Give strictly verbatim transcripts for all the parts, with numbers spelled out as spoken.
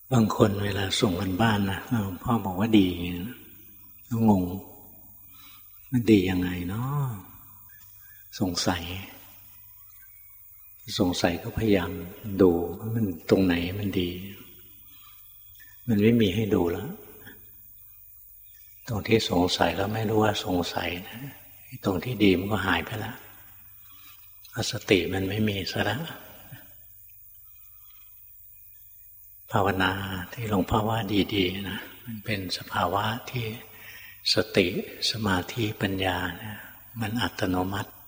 บางคนเวลาส่งกันบ้านนะพ่อบอกว่าดีก็งงมันดียังไงเนาะสงสัยสงสัยก็พยายามดูว่ามันตรงไหนมันดีมันไม่มีให้ดูแล้วตรงที่สงสัยแล้วไม่รู้ว่าสงสัยนะตรงที่ดีมันก็หายไปแล้วสติมันไม่มีซะแล้วภาวนาที่หลวงพ่อว่าดีๆนะมันเป็นสภาวะที่สติสมาธิปัญญานะมันอัตโนมัติ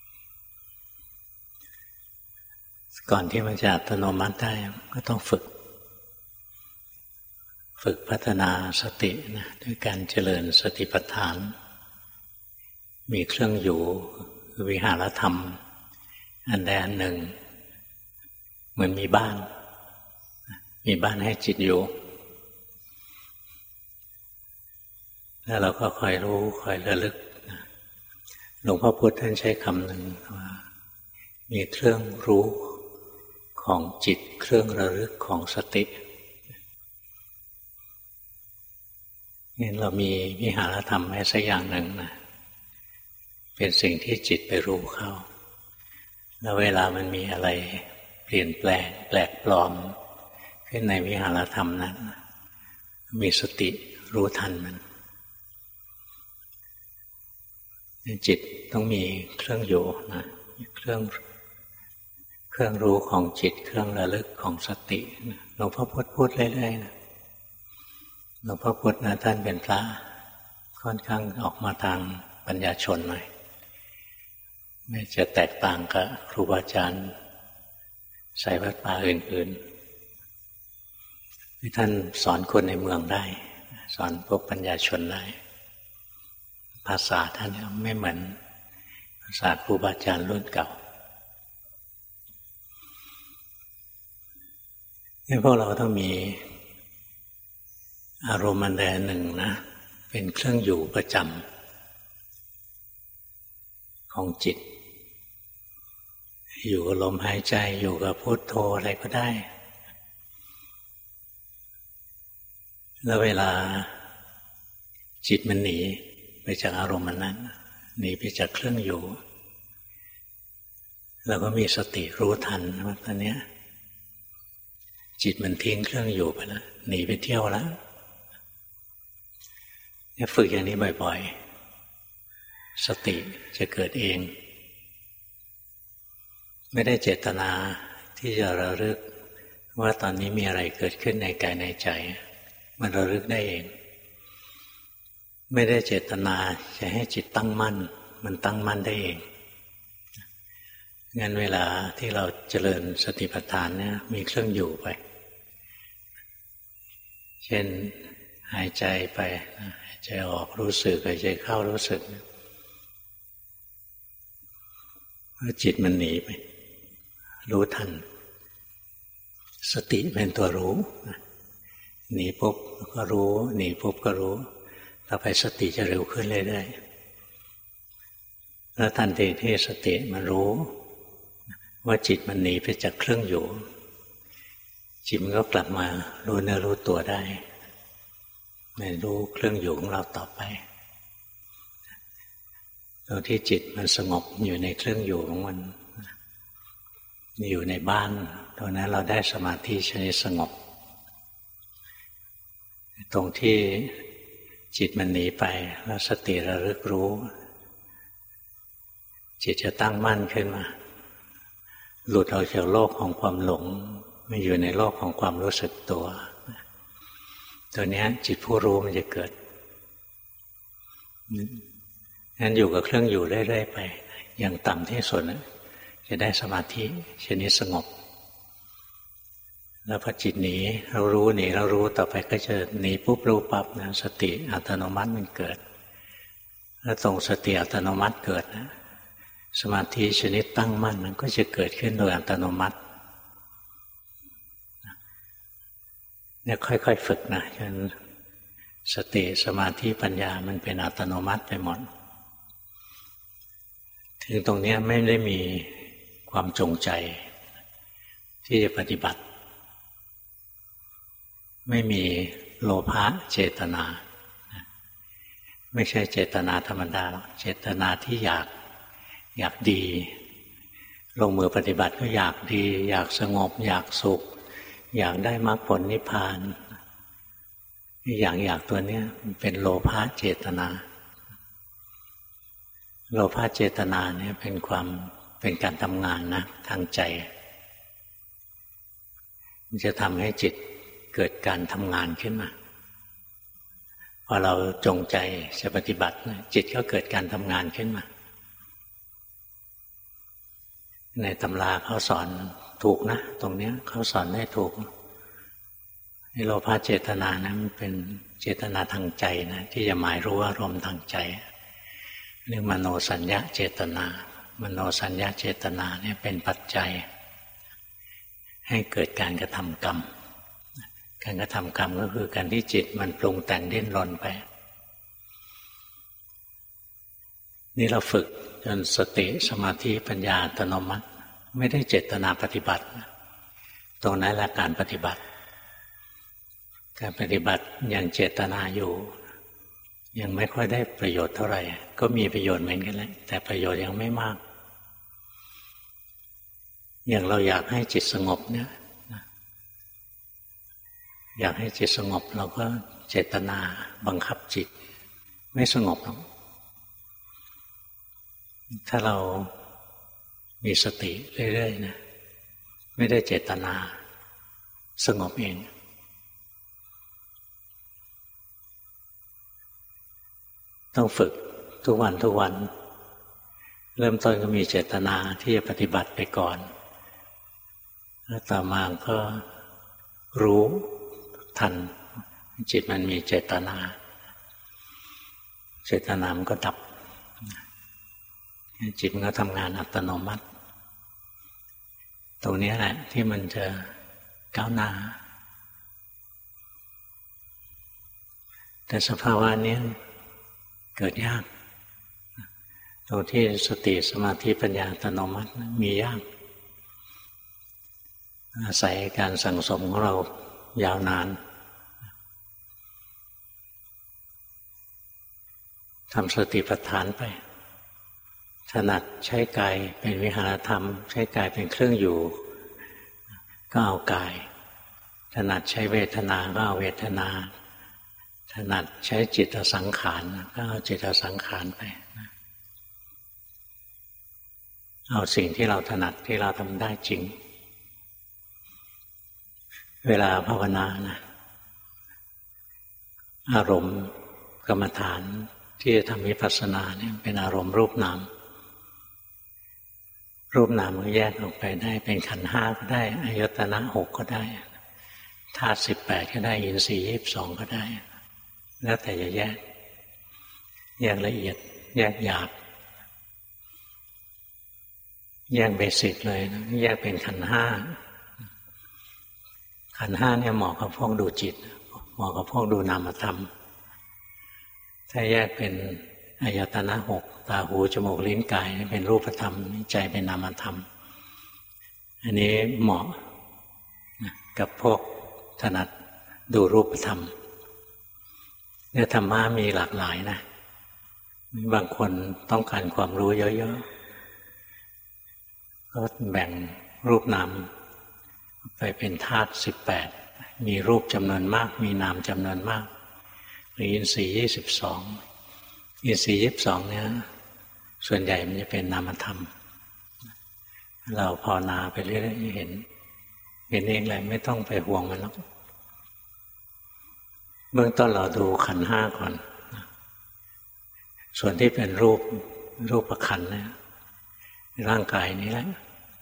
ก่อนที่มันจะอัตโนมัติได้ก็ต้องฝึกฝึกพัฒนาสตินะด้วยการเจริญสติปัฏฐานมีเครื่องอยู่คือวิหารธรรมอันใดอันหนึ่งเหมือนมีบ้านมีบ้านให้จิตอยู่แล้วเราก็คอยรู้คอยระลึกหลวงพ่อพุธท่านใช้คำหนึ่งว่ามีเครื่องรู้ของจิตเครื่องระลึกของสตินี่เรามีวิหารธรรมแม้สักอย่างหนึ่งนะเป็นสิ่งที่จิตไปรู้เข้าแล้วเวลามันมีอะไรเปลี่ยนแปลงแปลกปลอมขึ้นในวิหารธรรมนั้นมีสติรู้ทันมันจิตต้องมีเครื่องอยู่นะเครื่องเครื่องรู้ของจิตเครื่องระลึกของสติหลวงพ่อพุธพูดเรื่อยๆนะหลวงพ่อพุธนะท่านเป็นพระค่อนข้างออกมาทางปัญญาชนหน่อยไม่จะแตกต่างกับครูบาอาจารย์ใส่วัดป่าอื่นๆที่ท่านสอนคนในเมืองได้สอนพวกปัญญาชนได้ภาษาท่านไม่เหมือนภาษาครูบาอาจารย์รุ่นเก่านี่พวกเราต้องมีอารมณ์อันใดอันหนึ่งนะเป็นเครื่องอยู่ประจำของจิตอยู่กับลมหายใจอยู่กับพุทโธอะไรก็ได้แล้วเวลาจิตมันหนีไปจากอารมณ์นั้นหนีไปจากเครื่องอยู่เราก็มีสติรู้ทันว่าตอนนี้จิตมันทิ้งเครื่องอยู่ไปแล้วหนีไปเที่ยวแล้วเนี่ยฝึกอย่างนี้บ่อยๆสติจะเกิดเองไม่ได้เจตนาที่จะระลึกว่าตอนนี้มีอะไรเกิดขึ้นในกายในใจมันระลึกได้เองไม่ได้เจตนาจะให้จิตตั้งมั่นมันตั้งมั่นได้เองงั้นเวลาที่เราเจริญสติปัฏฐานเนี่ยมีเครื่องอยู่ไปเช่นหายใจไปหายใจออกรู้สึกหายใจเข้ารู้สึกว่าจิตมันหนีไปรู้ทันสติเป็นตัวรู้หนีปุ๊บก็รู้หนีปุ๊บก็รู้ต่อไปสติจะเร็วขึ้นเรื่อยๆแล้วทันทีที่สติมันรู้ว่าจิตมันหนีไปจากเครื่องอยู่จิตมันก็กลับมารู้เนื้อรู้ตัวได้ไม่รู้เครื่องอยู่ของเราต่อไปตอนที่จิตมันสงบอยู่ในเครื่องอยู่ของมันอยู่ในบ้านตรงนั้นเราได้สมาธิชนิดสงบตรงที่จิตมันหนีไปแล้วสติระลึกรู้จิตจะตั้งมั่นขึ้นมาหลุดออกจากโลกของความหลงมาอยู่ในโลกของความรู้สึกตัวตัวนี้จิตผู้รู้มันจะเกิดงั้นอยู่กับเครื่องอยู่เรื่อยๆไปอย่างต่ำที่สุดจะได้สมาธิชนิดสงบแล้วพอจิตหนีเรารู้หนีเรารู้ต่อไปก็จะหนีปุ๊บรู้ปั๊บนะสติอัตโนมัติมันเกิดแล้วตรงสติอัตโนมัติเกิดนะสมาธิชนิดตั้งมั่นมันก็จะเกิดขึ้นโดยอัตโนมัติเนี่ยค่อยๆฝึกนะจนสติสมาธิปัญญามันเป็นอัตโนมัติไปหมดถึงตรงนี้ไม่ได้มีความจงใจที่จะปฏิบัติไม่มีโลภะเจตนาไม่ใช่เจตนาธรรมดาหรอกเจตนาที่อยากอยากดีลงมือปฏิบัติก็อยากดีอยากสงบอยากสุขอยากได้มรรคผลนิพพานอย่างอยากตัวเนี้ยมันเป็นโลภะเจตนาโลภะเจตนาเนี่ยเป็นความเป็นการทำงานนะทางใจมันจะทำให้จิตเกิดการทำงานขึ้นมาพอเราจงใจจะปฏิบัติจิตก็เกิดการทำงานขึ้นมาในตำราเขาสอนถูกนะตรงนี้เขาสอนได้ถูกในโลภะเจตนานะมันเป็นเจตนาทางใจนะที่จะหมายรู้อารมณ์ทางใจเรียกมโนสัญญาเจตนามโนสัญญาเจตนาเนี่ยเป็นปัจจัยให้เกิดการกระทำกรรมการกระทำกรรมก็คือการที่จิตมันปรุงแต่งดิ้นรนไปนี่เราฝึกจนสติสมาธิปัญญาอัตโนมัติไม่ได้เจตนาปฏิบัติตรงนั้นแหละการปฏิบัติการปฏิบัติยังเจตนาอยู่ยังไม่ค่อยได้ประโยชน์เท่าไหร่ก็มีประโยชน์เหมือนกันแหละแต่ประโยชน์ยังไม่มากอย่างเราอยากให้จิตสงบเนี่ยอยากให้จิตสงบเราก็เจตนาบังคับจิตไม่สงบหรอกถ้าเรามีสติเรื่อยๆนะไม่ได้เจตนาสงบเองต้องฝึกทุกวันทุกวันเริ่มต้นก็มีเจตนาที่จะปฏิบัติไปก่อนแล้วต่อมาก็รู้ทันจิตมันมีเจตนาเจตนามันก็ดับจิตมันก็ทำงานอัตโนมัติตรงนี้แหละที่มันจะก้าวหน้าแต่สภาวะนี้เกิดยากตรงที่สติสมาธิปัญญาอัตโนมัติมียากอาศัยการสั่งสมของเรายาวนานทำสติปัฏฐานไปถนัดใช้กายเป็นวิหารธรรมใช้กายเป็นเครื่องอยู่ก็เอากายถนัดใช้เวทนาก็เอาเวทนาถนัดใช้จิตสังขารก็เอาจิตสังขารไปเอาสิ่งที่เราถนัดที่เราทำได้จริงเวลาภาวนานะอารมณ์กรรมฐานที่จะทำวิปัสสนาเนี่ยเป็นอารมณ์รูปนามรูปนามก็แยกออกไปได้เป็นขันธ์ห้าก็ได้อายตนะหกก็ได้ธาตุสิบแปดก็ได้อินทรีย์ยี่สิบสองก็ได้แล้วแต่จะแยกแยกละเอียดแยกหยาบแยกเบสิกเลยนะแยกเป็นขันธ์ห้าขันธ์ห้าเนี่ยเหมาะกับพวกดูจิตเหมาะกับพวกดูนามธรรมถ้าแยกเป็นอายตนะหกตาหูจมูกลิ้นกายเป็นรูปธรรมใจเป็นนามธรรมอันนี้เหมาะกับพวกถนัดดูรูปธรรมเนี่ยธรรมะมีหลากหลายนะบางคนต้องการความรู้เยอะๆก็แบ่งรูปนามไปเป็นธาตุสิบแปดมีรูปจำนวนมากมีนามจำนวนมากหรืออินทรีย์ยี่สิบสองอินทรีย์ยี่สิบสองเนี่ยส่วนใหญ่มันจะเป็นนามธรรมเราภาวนาไปเรื่อยๆเห็นเห็นเองเลยไม่ต้องไปห่วงมันหรอกเบื้องต้นเราดูขันธ์ห้าก่อนส่วนที่เป็นรูปรูปขันธ์เนี่ยร่างกายนี้แหละ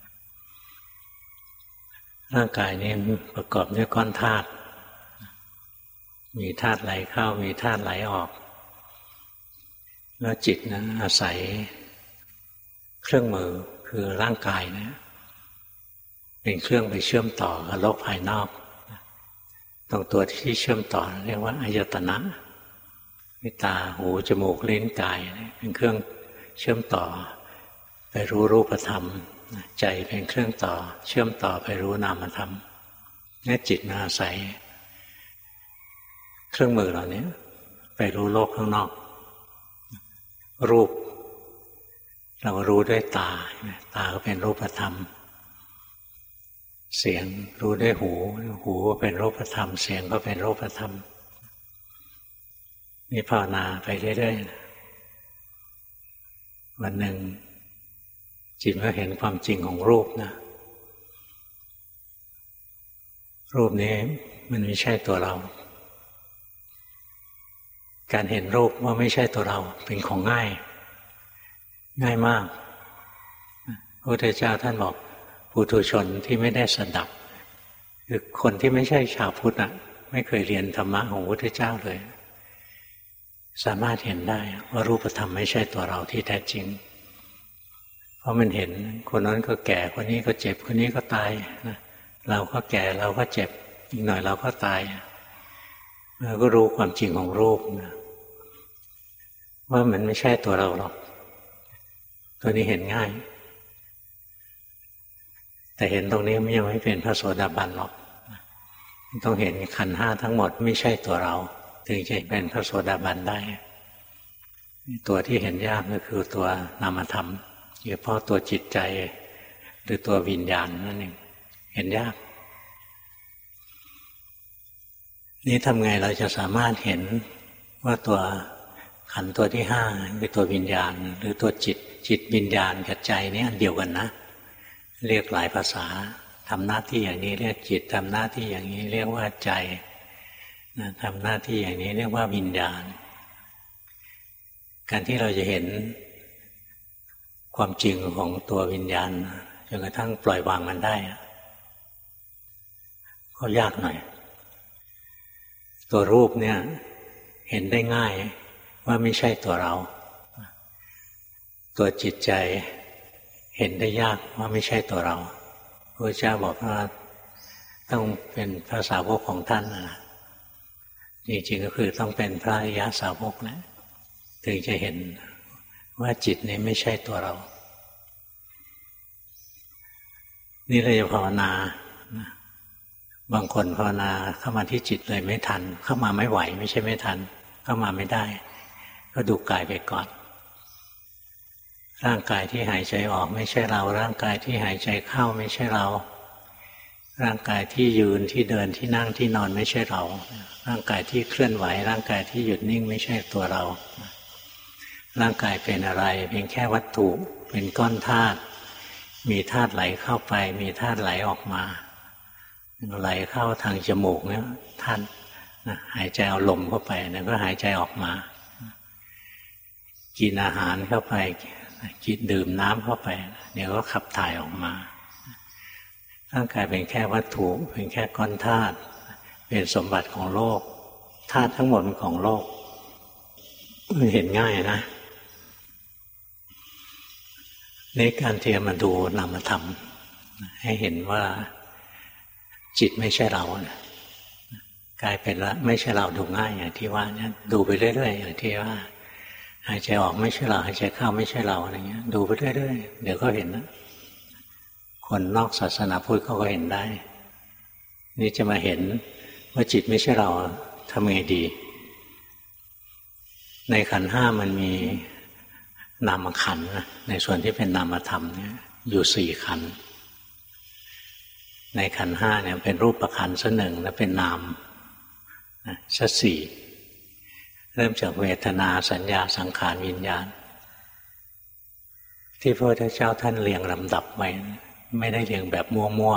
ร่างกายนี้ประกอบด้วยก้อนธาตุมีธาตุไหลเข้ามีธาตุไหลออกแล้วจิตนะอาศัยเครื่องมือคือร่างกายนะเป็นเครื่องไปเชื่อมต่อกับโลกภายนอกตรงตัวที่เชื่อมต่อเรียกว่าอายตนะมีตาหูจมูกลิ้นกายเป็นเครื่องเชื่อมต่อไปรู้รูปธรรมใจเป็นเครื่องต่อเชื่อมต่อไปรู้นามธรรมนี่จิตมาอาศัยเครื่องมือเหล่านี้ไปรู้โลกข้างนอกรูปเรารู้ด้วยตาตาก็เป็นรูปธรรมเสียงรู้ด้วยหูหูก็เป็นรูปธรรมเสียงก็เป็นรูปธรรมนี่ภาวนาไปเรื่อยๆวันหนึ่งจิตก็เห็นความจริงของรูปนะรูปนี้มันไม่ใช่ตัวเราการเห็นรูปว่าไม่ใช่ตัวเราเป็นของง่ายง่ายมากพระพุทธเจ้าท่านบอกปุถุชนที่ไม่ได้สดับคือคนที่ไม่ใช่ชาวพุทธอ่ะไม่เคยเรียนธรรมะของพระพุทธเจ้าเลยสามารถเห็นได้ว่ารูปธรรมไม่ใช่ตัวเราที่แท้จริงเพราะมันเห็นคนนั้นก็แก่คนนี้ก็เจ็บคนนี้ก็ตายนะเราก็แก่เราก็เจ็บอีกหน่อยเราก็ตายเราก็รู้ความจริงของรูปนะว่ามันไม่ใช่ตัวเราหรอกตัวนี้เห็นง่ายแต่เห็นตรงนี้มันยังไม่เป็นพระโสดาบันหรอกต้องเห็นขันธ์ห้าทั้งหมดไม่ใช่ตัวเราถึงจะเป็นพระโสดาบันได้ตัวที่เห็นยากก็คือตัวนามธรรมเฉพาะตัวจิตใจหรือตัววิญญาณนั่นเองเห็นยากนี่ทำไงเราจะสามารถเห็นว่าตัวขันธ์ตัวที่ห้าคือตัววิญญาณหรือตัวจิตจิตวิญญาณกับใจนี่อันเดียวกันนะเรียกหลายภาษาทำหน้าที่อย่างนี้เรียกจิตทำหน้าที่อย่างนี้เรียกว่าใจทำหน้าที่อย่างนี้เรียกว่าวิญญาณการที่เราจะเห็นความจริงของตัววิญญาณจนกระทั่งปล่อยวางมันได้ก็ยากหน่อยตัวรูปเนี่ยเห็นได้ง่ายว่าไม่ใช่ตัวเราตัวจิตใจเห็นได้ยากว่าไม่ใช่ตัวเราพระเจ้าบอกว่าต้องเป็นพระสาวกของท่านนะจริงๆก็คือต้องเป็นพระอริยสาวกนะถึงจะเห็นว่าจิตนี้ไม่ใช่ตัวเรานี่เราจะภาวนาบางคนภาวนาเข้ามาที่จิตเลยไม่ทันเข้ามาไม่ไหวไม่ใช่ไม่ทันเข้ามาไม่ได้ก็ดูกายไปก่อนร่างกายที่หายใจออกไม่ใช่เราร่างกายที่หายใจเข้าไม่ใช่เราร่างกายที่ยืนที่เดินที่นั่งที่นอนไม่ใช่เราร่างกายที่เคลื่อนไหวร่างกายที่หยุดนิ่งไม่ใช่ตัวเราร่างกายเป็นอะไรเพียงแค่วัตถุเป็นก้อนธาตุมีธาตุไหลเข้าไปมีธาตุไหลออกมาไหลเข้าทางจมูกเนี่ยธาตุหายใจเอาลมเข้าไปแล้วก็หายใจออกมากินอาหารเข้าไปกินดื่มน้ำเข้าไปเดี๋ยวก็ขับถ่ายออกมาร่างกายเป็นแค่วัตถุเป็นแค่ก้อนธาตุเป็นสมบัติของโลกธาตุทั้งหมดเป็นของโลกเห็นง่ายนะในการที่จะมาดูนามธรรมให้เห็นว่าจิตไม่ใช่เรานะกลายเป็นละไม่ใช่เราดูง่ายอย่างที่ว่าเนี่ยดูไปเรื่อยๆอย่างที่ว่าหายใจออกไม่ใช่เราหายใจเข้าไม่ใช่เราอะไรเงี้ยดูไปเรื่อยๆเดี๋ยวก็เห็นนะคนนอกศาสนาพุทธเขาก็เห็นได้นี่จะมาเห็นว่าจิตไม่ใช่เราทำไงดีในขันธ์ห้ามันมีนามขันธ์นะในส่วนที่เป็นนามธรรมเนี่ยอยู่สี่ขันธ์ในขันธ์ห้าเนี่ยเป็นรูปขันธ์ซะหนึ่งแล้วเป็นนามนะซะสี่เริ่มจากเวทนาสัญญาสังขารวิญญาณที่พระพุทธเจ้าท่านเรียงลำดับไว้ไม่ได้เรียงแบบมั่ว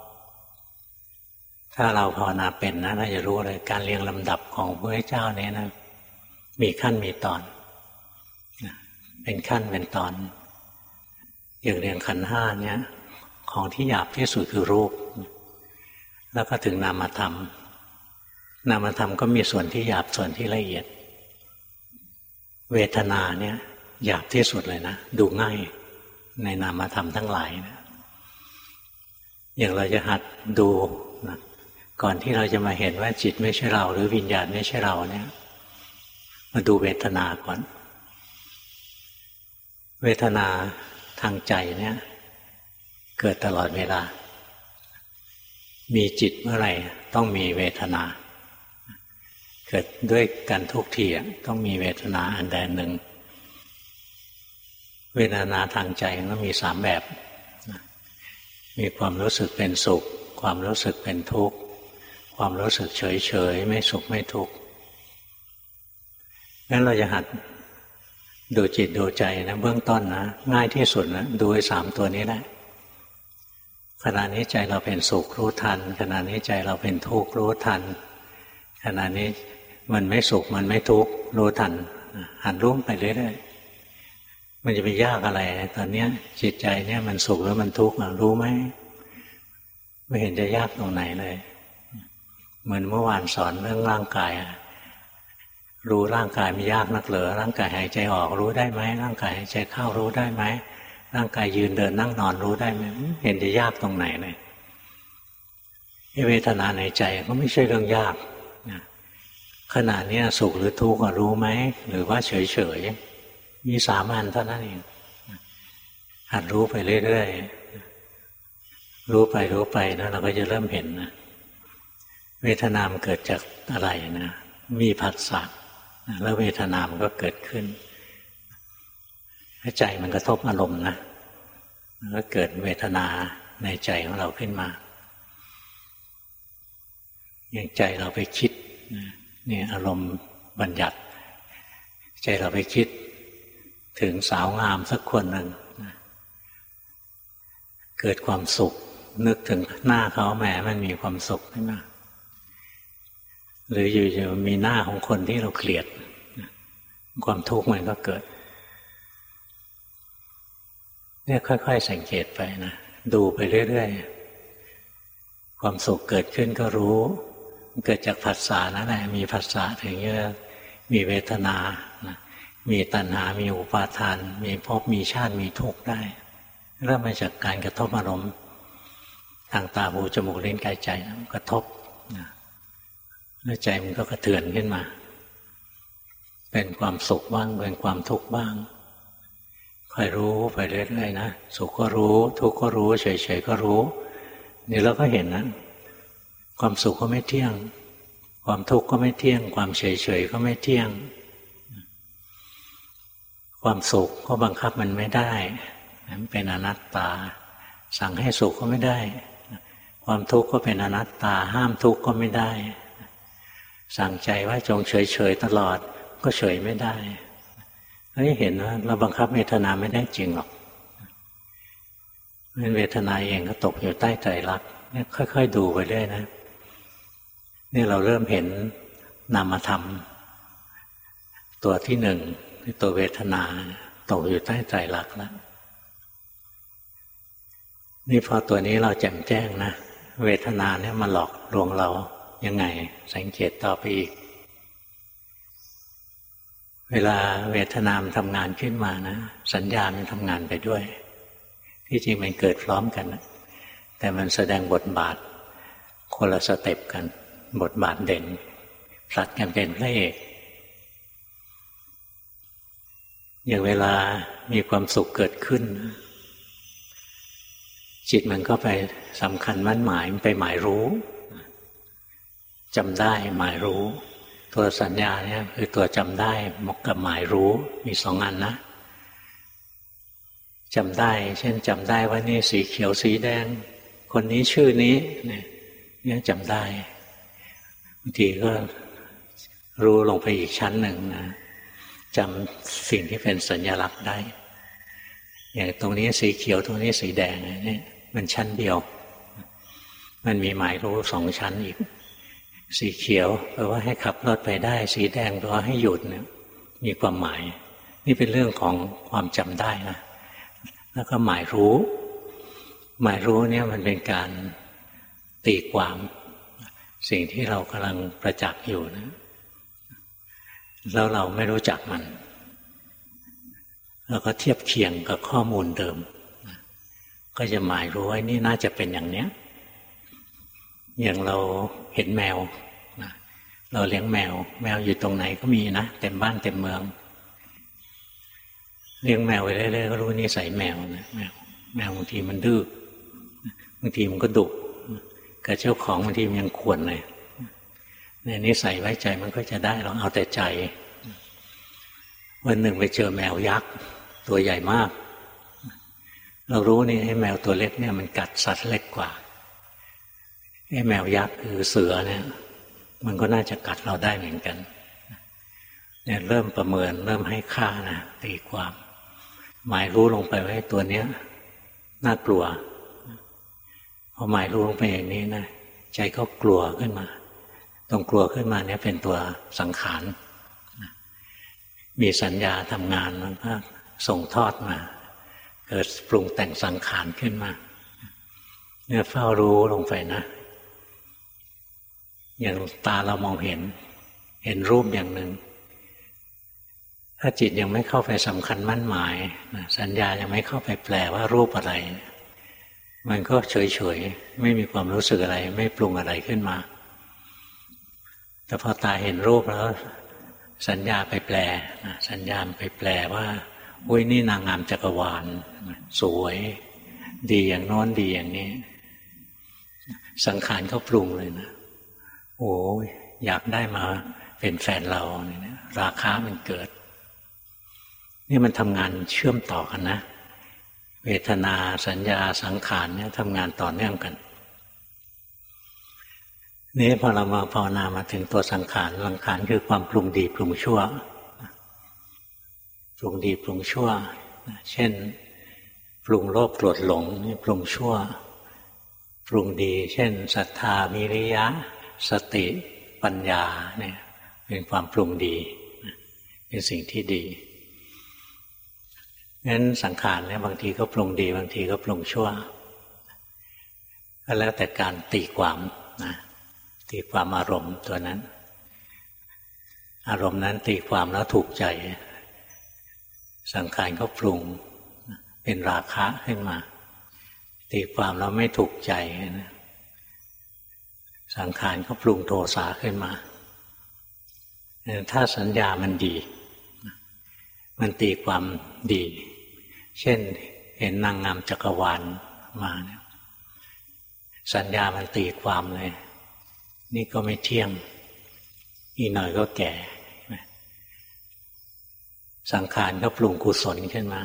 ๆถ้าเราภาวนาเป็นนะเราจะรู้เลยการเรียงลำดับของพระพุทธเจ้าเนี่ยนะมีขั้นมีตอนเป็นขั้นเป็นตอนอย่างเรียงขันธ์ห้าเนี่ยของที่หยาบที่สุดคือรูปแล้วก็ถึงนามธรรมนามธรรมก็มีส่วนที่หยาบส่วนที่ละเอียดเวทนาเนี่ยหยาบที่สุดเลยนะดูง่ายในนามธรรมทั้งหลายนะอย่างเราจะหัดดูนะก่อนที่เราจะมาเห็นว่าจิตไม่ใช่เราหรือวิญญาณไม่ใช่เราเนี่ยมาดูเวทนาก่อนเวทนาทางใจเนี่ยเกิดตลอดเวลามีจิตเมื่อไหร่ต้องมีเวทนาเกิดด้วยกันทุกทีต้องมีเวทนาอันใดหนึ่งเวทนาทางใจก็มีสามแบบมีความรู้สึกเป็นสุขความรู้สึกเป็นทุกข์ความรู้สึกเฉยเฉยไม่สุขไม่ทุกข์งั้นเราจะหัดดูจิตดูใจนะเบื้องต้นนะง่ายที่สุดนะดูไอ้สามตัวนี้แหละขณะนี้ใจเราเป็นสุขรู้ทันขณะนี้ใจเราเป็นทุกข์รู้ทันขณะนี้มันไม่สุขมันไม่ทุกข์รู้ทันหัดรู้ไปเรื่อยๆมันจะไปยากอะไรตอนนี้จิตใจเนี่ยมันสุขหรือมันทุกข์รู้ไหมไม่เห็นจะยากตรงไหนเลยเหมือนเมื่อวานสอนเรื่องร่างกายรู้ร่างกายไม่ยากนักเหรอร่างกายหายใจออกรู้ได้ไหมร่างกายหายใจเข้ารู้ได้ไหมร่างกายยืนเดินนั่งนอนรู้ได้ไหมเห็นจะยากตรงไหนเลยเวทนาในใจก็ไม่ใช่เรื่องยากขณะนี้สุขหรือทุกข์รู้ไหมหรือว่าเฉยๆมีสามอันเท่านั้นเองหัดรู้ไปเรื่อยๆรู้ไปรู้ไปแล้วเราก็จะเริ่มเห็นนะเวทนามเกิดจากอะไรนะมีผัสสะแล้วเวทนามันก็เกิดขึ้นใจมันกระทบอารมณ์นะแล้วก็เกิดเวทนาในใจของเราขึ้นมาอย่างใจเราไปคิดนี่อารมณ์บัญญัติใจเราไปคิดถึงสาวงามสักคนหนึ่งเกิดความสุขนึกถึงหน้าเขาแหมมันมีความสุขขึ้นมาหรืออยู่ๆมีหน้าของคนที่เราเกลียดความทุกข์มันก็เกิดเนี่ยค่อยๆสังเกตไปนะดูไปเรื่อยๆความสุขเกิดขึ้นก็รู้เกิดจากผัสสะนั่นแหละมีผัสสะถึงจะมีเวทนานะมีตัณหามีอุปาทานมีภพมีชาติมีทุกข์ได้เริ่มมาจากการกระทบอารมณ์ทางตาหูจมูกลิ้นกายใจกระทบนะแล้วใจมันก็กระเทือนขึ้นมาเป็นความสุขบ้างเป็นความทุกข์บ้างค่อยรู้ไปเรื่อยๆนะสุขก็รู้ทุกข์ก็รู้เฉยๆก็รู้นี่เราก็เห็นนะความสุขก็ไม่เที่ยงความทุกข์ก็ไม่เที่ยงความเฉยๆก็ไม่เที่ยงความสุขก็บังคับมันไม่ได้มันเป็นอนัตตาสั่งให้สุขก็ไม่ได้ความทุกข์ก็เป็นอนัตตาห้ามทุกข์ก็ไม่ได้สั่งใจว่าจงเฉยๆตลอดก็เฉยไม่ได้เราเห็นว่าเราบังคับเวทนาไม่ได้จริงหรอกเวทนาเองก็ตกอยู่ใต้ไตรลักษณ์เนี่ยค่อยๆดูไปเรื่อยนะนี่เราเริ่มเห็นนามธรรมตัวที่หนึ่งคือตัวเวทนาตกอยู่ใต้ไตรลักษณ์แล้วนี่พอตัวนี้เราแจ่มแจ้งนะเวทนาเนี่ยมันหลอกลวงเรายังไงสังเกตต่อไปอีกเวลาเวทนามทำงานขึ้นมานะสัญญามันทำงานไปด้วยที่จริงมันเกิดพร้อมกันนะแต่มันแสดงบทบาทคนละสเต็ปกันบทบาทเด่นผลัดกันเป็นพระเอกอย่างเวลามีความสุขเกิดขึ้นจิตมันก็ไปสำคัญมั่นหมายมันไปหมายรู้จำได้หมายรู้ตัวสัญญาเนี่ยคือตัวจำได้มกกับหมายรู้มีสองอันนะจำได้เช่นจำได้ว่านี่สีเขียวสีแดงคนนี้ชื่อนี้เนี่ยจำได้บางทีก็รู้ลงไปอีกชั้นหนึ่งนะจำสิ่งที่เป็นสัญลักษณ์ได้อย่างตรงนี้สีเขียวตรงนี้สีแดงเนี่ยมันชั้นเดียวมันมีหมายรู้สองชั้นอีกสีเขียวแปลว่าให้ขับรถไปได้สีแดงแปลว่าให้หยุดเนี่ยมีความหมายนี่เป็นเรื่องของความจำได้นะแล้วก็หมายรู้หมายรู้เนี่ยมันเป็นการตีความสิ่งที่เรากำลังประจักษ์อยู่นะแล้วเราไม่รู้จักมันเราก็เทียบเคียงกับข้อมูลเดิมก็จะหมายรู้ว่านี่น่าจะเป็นอย่างเนี้ยอย่างเราเห็นแมวนะเราเลี้ยงแมวแมวอยู่ตรงไหนก็มีนะเต็มบ้านเต็มเมืองเลี้ยงแมวไปเรื่อยๆก็รู้นิสัยแมวนะแมวแมวบางทีมันดื้อบางทีมันก็ดุกับเจ้าของบางทีมันยังข่วนเลยเนี่ยนิสัยไว้ใจมันก็จะได้เราเอาแต่ใจวันหนึ่งไปเจอแมวยักษ์ตัวใหญ่มากเรารู้นี่ไอ้แมวตัวเล็กเนี่ยมันกัดสัตว์เล็กกว่าไอ้แมวยักษ์คือเสือเนี่ยมันก็น่าจะกัดเราได้เหมือนกันเนี่ยเริ่มประเมินเริ่มให้ค่านะตีความหมายรู้ลงไปว่าตัวเนี้ยน่ากลัวพอหมายรู้ลงไปอย่างนี้นะใจก็กลัวขึ้นมาตรงกลัวขึ้นมาเนี่ยเป็นตัวสังขารมีสัญญาทำงานมันก็ส่งทอดมาเกิดปรุงแต่งสังขารขึ้นมาเนี่ยเฝ้ารู้ลงไปนะอย่างตาเรามองเห็นเห็นรูปอย่างหนึ่งถ้าจิตยังไม่เข้าไปสำคัญมั่นหมายสัญญายังไม่เข้าไปแปลว่ารูปอะไรมันก็เฉยๆไม่มีความรู้สึกอะไรไม่ปรุงอะไรขึ้นมาแต่พอตาเห็นรูปแล้วสัญญาไปแปลสัญญาไปแปลว่าอุ้ยนี่นางงามจักรวาลสวยดีอย่างโน้นดีอย่างนี้สังขารเขาปรุงเลยนะโอ้ยอยากได้มาเป็นแฟนเราเนี่ยราคามันเกิดนี่มันทำงานเชื่อมต่อกันนะเวทนาสัญญาสังขารเนี่ยทำงานต่อเนื่องกันนี่พอเรามาภาวนามาถึงตัวสังขารสังขารคือความปรุงดีปรุงชั่วปรุงดีปรุงชั่วเช่นปรุงโลภโกรธหลงนี่ปรุงชั่วปรุงดีเช่นศรัทธาวิริยะสติปัญญาเนี่ยเป็นความปรุงดีเป็นสิ่งที่ดีงั้นสังขารเนี่ยบางทีก็ปรุงดีบางทีก็ปรุงชั่วก็แล้วแต่การตีความนะตีความอารมณ์ตัวนั้นอารมณ์นั้นตีความแล้วถูกใจสังขารก็ปรุงเป็นราคะขึ้นมาตีความแล้วไม่ถูกใจนะสังขารก็ปรุงโทสะขึ้นมาถ้าสัญญามันดีมันตีความดีเช่นเห็นนางงามจักรวาลมาเนี่ยสัญญามันตีความเลยนี่ก็ไม่เที่ยงอีกหน่อยก็แก่สังขารก็ปรุงกุศลขึ้นมา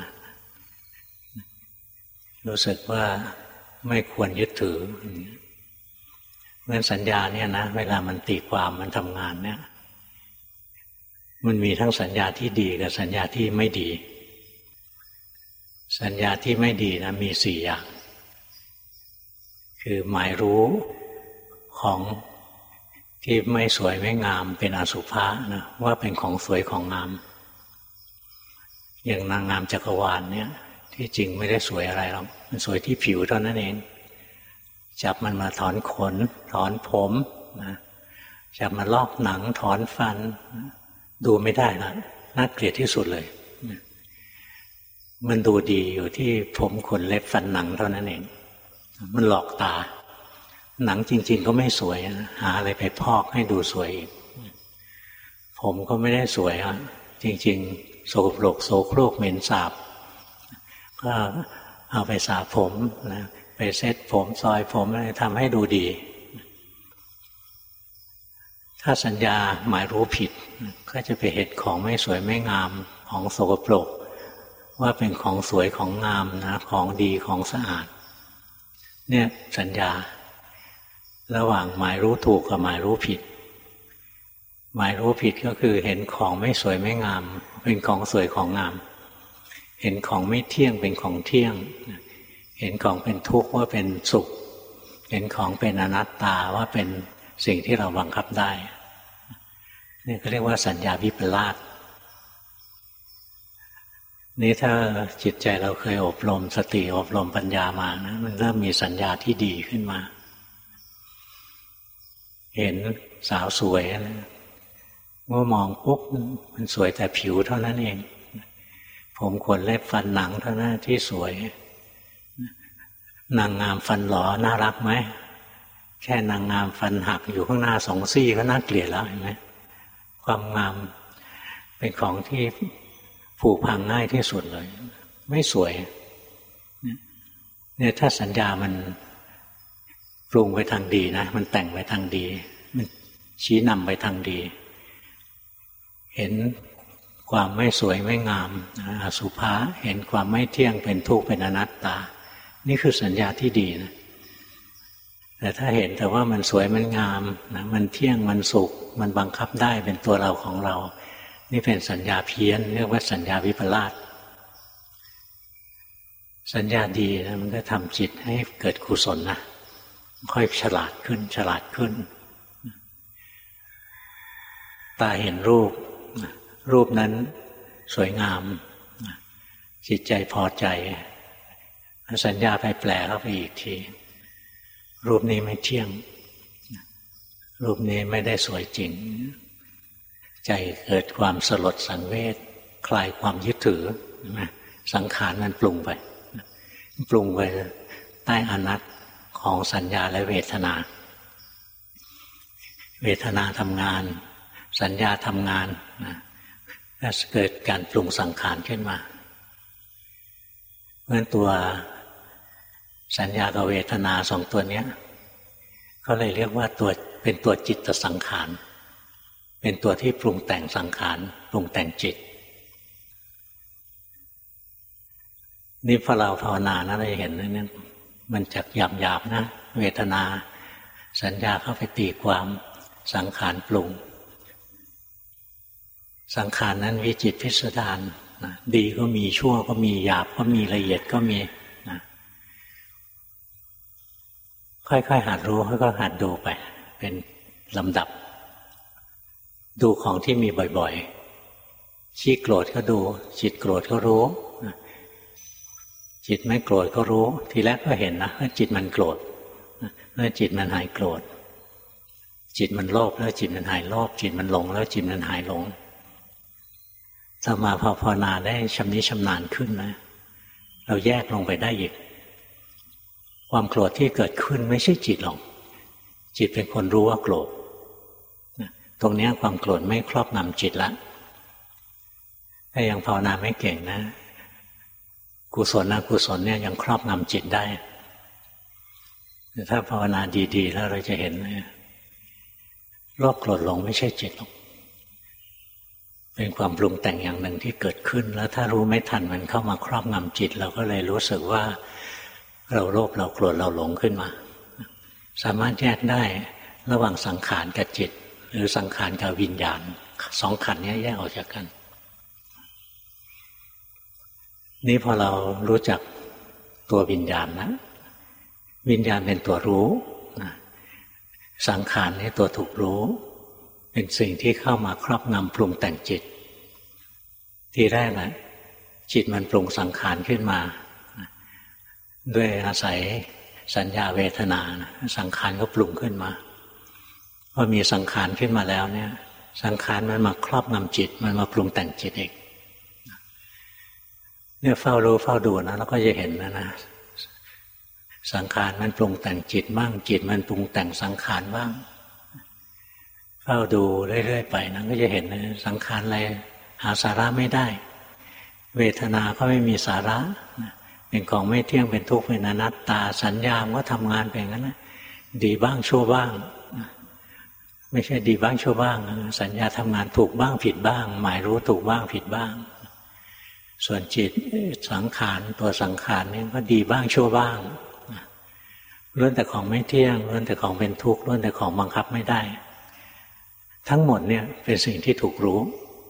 รู้สึกว่าไม่ควรยึดถือเพราะฉะนั้นสัญญาเนี่ยนะเวลามันตีความมันทำงานเนี่ยมันมีทั้งสัญญาที่ดีกับสัญญาที่ไม่ดีสัญญาที่ไม่ดีนะมีสี่อย่างคือหมายรู้ของที่ไม่สวยไม่งามเป็นอสุภะนะว่าเป็นของสวยของงามอย่างนางงามจักรวาลเนี่ยที่จริงไม่ได้สวยอะไรหรอกมันสวยที่ผิวเท่านั้นเองจับมันมาถอนขนถอนผมนะจับมาลอกหนังถอนฟันดูไม่ได้นะน่าเกลียดที่สุดเลยมันดูดีอยู่ที่ผมขนเล็บฟันหนังเท่านั้นเองมันหลอกตาหนังจริงๆก็ไม่สวยนะหาอะไรไปพอกให้ดูสวยอีกผมก็ไม่ได้สวยอ่ะจริงๆโสโครกโสโครกเหม็นสาบก็เอาไปสระผมนะไปเซ็ตผมซอยผมอะไรทำให้ดูดีถ้าสัญญาหมายรู้ผิดก็จะไปเห็นของไม่สวยไม่งามของโสโครกว่าเป็นของสวยของงามนะของดีของสะอาดเนี่ยสัญญาระหว่างหมายรู้ถูกกับหมายรู้ผิดหมายรู้ผิดก็คือเห็นของไม่สวยไม่งามเป็นของสวยของงามเห็นของไม่เที่ยงเป็นของเที่ยงเห็นของเป็นทุกข์ว่าเป็นสุขเห็นของเป็นอนัตตาว่าเป็นสิ่งที่เราบังคับได้นี่ก็เรียกว่าสัญญาวิปลาสนี่ถ้าจิตใจเราเคยอบรมสติอบรมปัญญามานะมันเริ่มมีสัญญาที่ดีขึ้นมาเห็นสาวสวยนะเมื่อมองปุ๊บมันสวยแต่ผิวเท่านั้นเองผมขนเล็บฟันหนังเท่านั้นที่สวยนางงามฟันหลอน่ารักไหมแค่นางงามฟันหักอยู่ข้างหน้าสองซี่ก็น่าเกลียดแล้วเห็นไหมความงามเป็นของที่ผุพังง่ายที่สุดเลยไม่สวยเนี่ยถ้าสัญญามันปรุงไปทางดีนะมันแต่งไปทางดีมันชี้นำไปทางดีเห็นความไม่สวยไม่งามอสุภะเห็นความไม่เที่ยงเป็นทุกข์เป็นอนัตตานี่คือสัญญาที่ดีนะแต่ถ้าเห็นแต่ว่ามันสวยมันงามนะมันเที่ยงมันสุขมันบังคับได้เป็นตัวเราของเรานี่เป็นสัญญาเพี้ยนเรียกว่าสัญญาวิปลาสสัญญาดีนะมันก็ทำจิตให้เกิดกุศลนะค่อยฉลาดขึ้นฉลาดขึ้นตาเห็นรูปรูปนั้นสวยงามจิตใจพอใจสัญญาไปแปลเข้าไปอีกทีรูปนี้ไม่เที่ยงรูปนี้ไม่ได้สวยจริงใจเกิดความสลดสังเวชคลายความยึดถือสังขารมันปรุงไปปรุงไปใต้อนัตของสัญญาและเวทนาเวทนาทำงานสัญญาทำงานนะแล้วเกิดการปรุงสังขารขึ้นมาเพราะฉะนั้นตัวสัญญากับเวทนาสองตัวนี้เขาเลยเรียกว่าตัวเป็นตัวจิตสังขารเป็นตัวที่ปรุงแต่งสังขารปรุงแต่งจิตนี่พอเราภาวนานะเราเห็นนั่นมันจักหยาบๆนะเวทนาสัญญาเข้าไปตีความสังขารปรุงสังขารนั้นวิจิตรพิสดารนะดีก็มีชั่วก็มีหยาบก็มีละเอียดก็มีนะค่อยๆหัดรู้ค่อยๆหัดดูไปเป็นลำดับดูของที่มีบ่อยๆชี้โกรธก็ดูจิตโกรธก็รู้นะจิตไม่โกรธก็รู้ทีแรกก็เห็นนะว่าจิตมันโกรธแล้วจิตมันหายโกรธจิตมันโลภแล้วจิตมันหายโลภจิตมันหลงแล้วจิตมันหายหลงต่อมาพอภาวนาได้ชำนิชำนาญขึ้นนะเราแยกลงไปได้อีกความโกรธที่เกิดขึ้นไม่ใช่จิตหรอกจิตเป็นคนรู้ว่าโกรธตรงนี้ความโกรธไม่ครอบงำจิตละถ้ายังภาวนาไม่เก่งนะกุศลอกุศลเนี่ยยังครอบงำจิตได้แต่ถ้าภาวนาดีๆแล้วเราจะเห็นโลภโกรธหลงไม่ใช่จิตหรอกเป็นความปรุงแต่งอย่างหนึ่งที่เกิดขึ้นแล้วถ้ารู้ไม่ทันมันเข้ามาครอบงำจิตเราก็เลยรู้สึกว่าเราโลภเราโกรธเราหลงขึ้นมาสามารถแยกได้ระหว่างสังขารกับจิตหรือสังขารกับวิญญาณสองขันธ์นี้แยกออกจากกันนี่พอเรารู้จักตัววิญญาณนะวิญญาณเป็นตัวรู้สังขารนี่ตัวถูกรู้เป็นสิ่งที่เข้ามาครอบงำปรุงแต่งจิตทีแรกนะจิตมันปรุงสังขารขึ้นมาด้วยอาศัยสัญญาเวทนาสังขารก็ปรุงขึ้นมาพอมีสังขารขึ้นมาแล้วเนี่ยสังขารมันมาครอบงำจิตมันมาปรุงแต่งจิตเองเนี่ยเฝ้ารู้เฝ้าดูนะเราก็จะเห็นนะนะสังขารมันปรุงแต่งจิตบ้างจิตมันปรุงแต่งสังขารบ้างเฝ้าดูเรื่อยๆไปนะก็จะเห็นนะสังขารอะไรหาสาระไม่ได้เวทนาก็ไม่มีสาระเป็นของไม่เที่ยงเป็นทุกข์เป็นอนัตตาสัญญาก็ทำงานเป็นงั้นนะดีบ้างชั่วบ้างไม่ใช่ดีบ้างชั่วบ้างสัญญาทำงานถูกบ้างผิดบ้างหมายรู้ถูกบ้างผิดบ้างส่วนจิตสังขารตัวสังขารนี่ก็ดีบ้างชั่วบ้างล้วนแต่ของไม่เที่ยงล้วนแต่ของเป็นทุกข์ล้วนแต่ของบังคับไม่ได้ทั้งหมดเนี่ยเป็นสิ่งที่ถูกรู้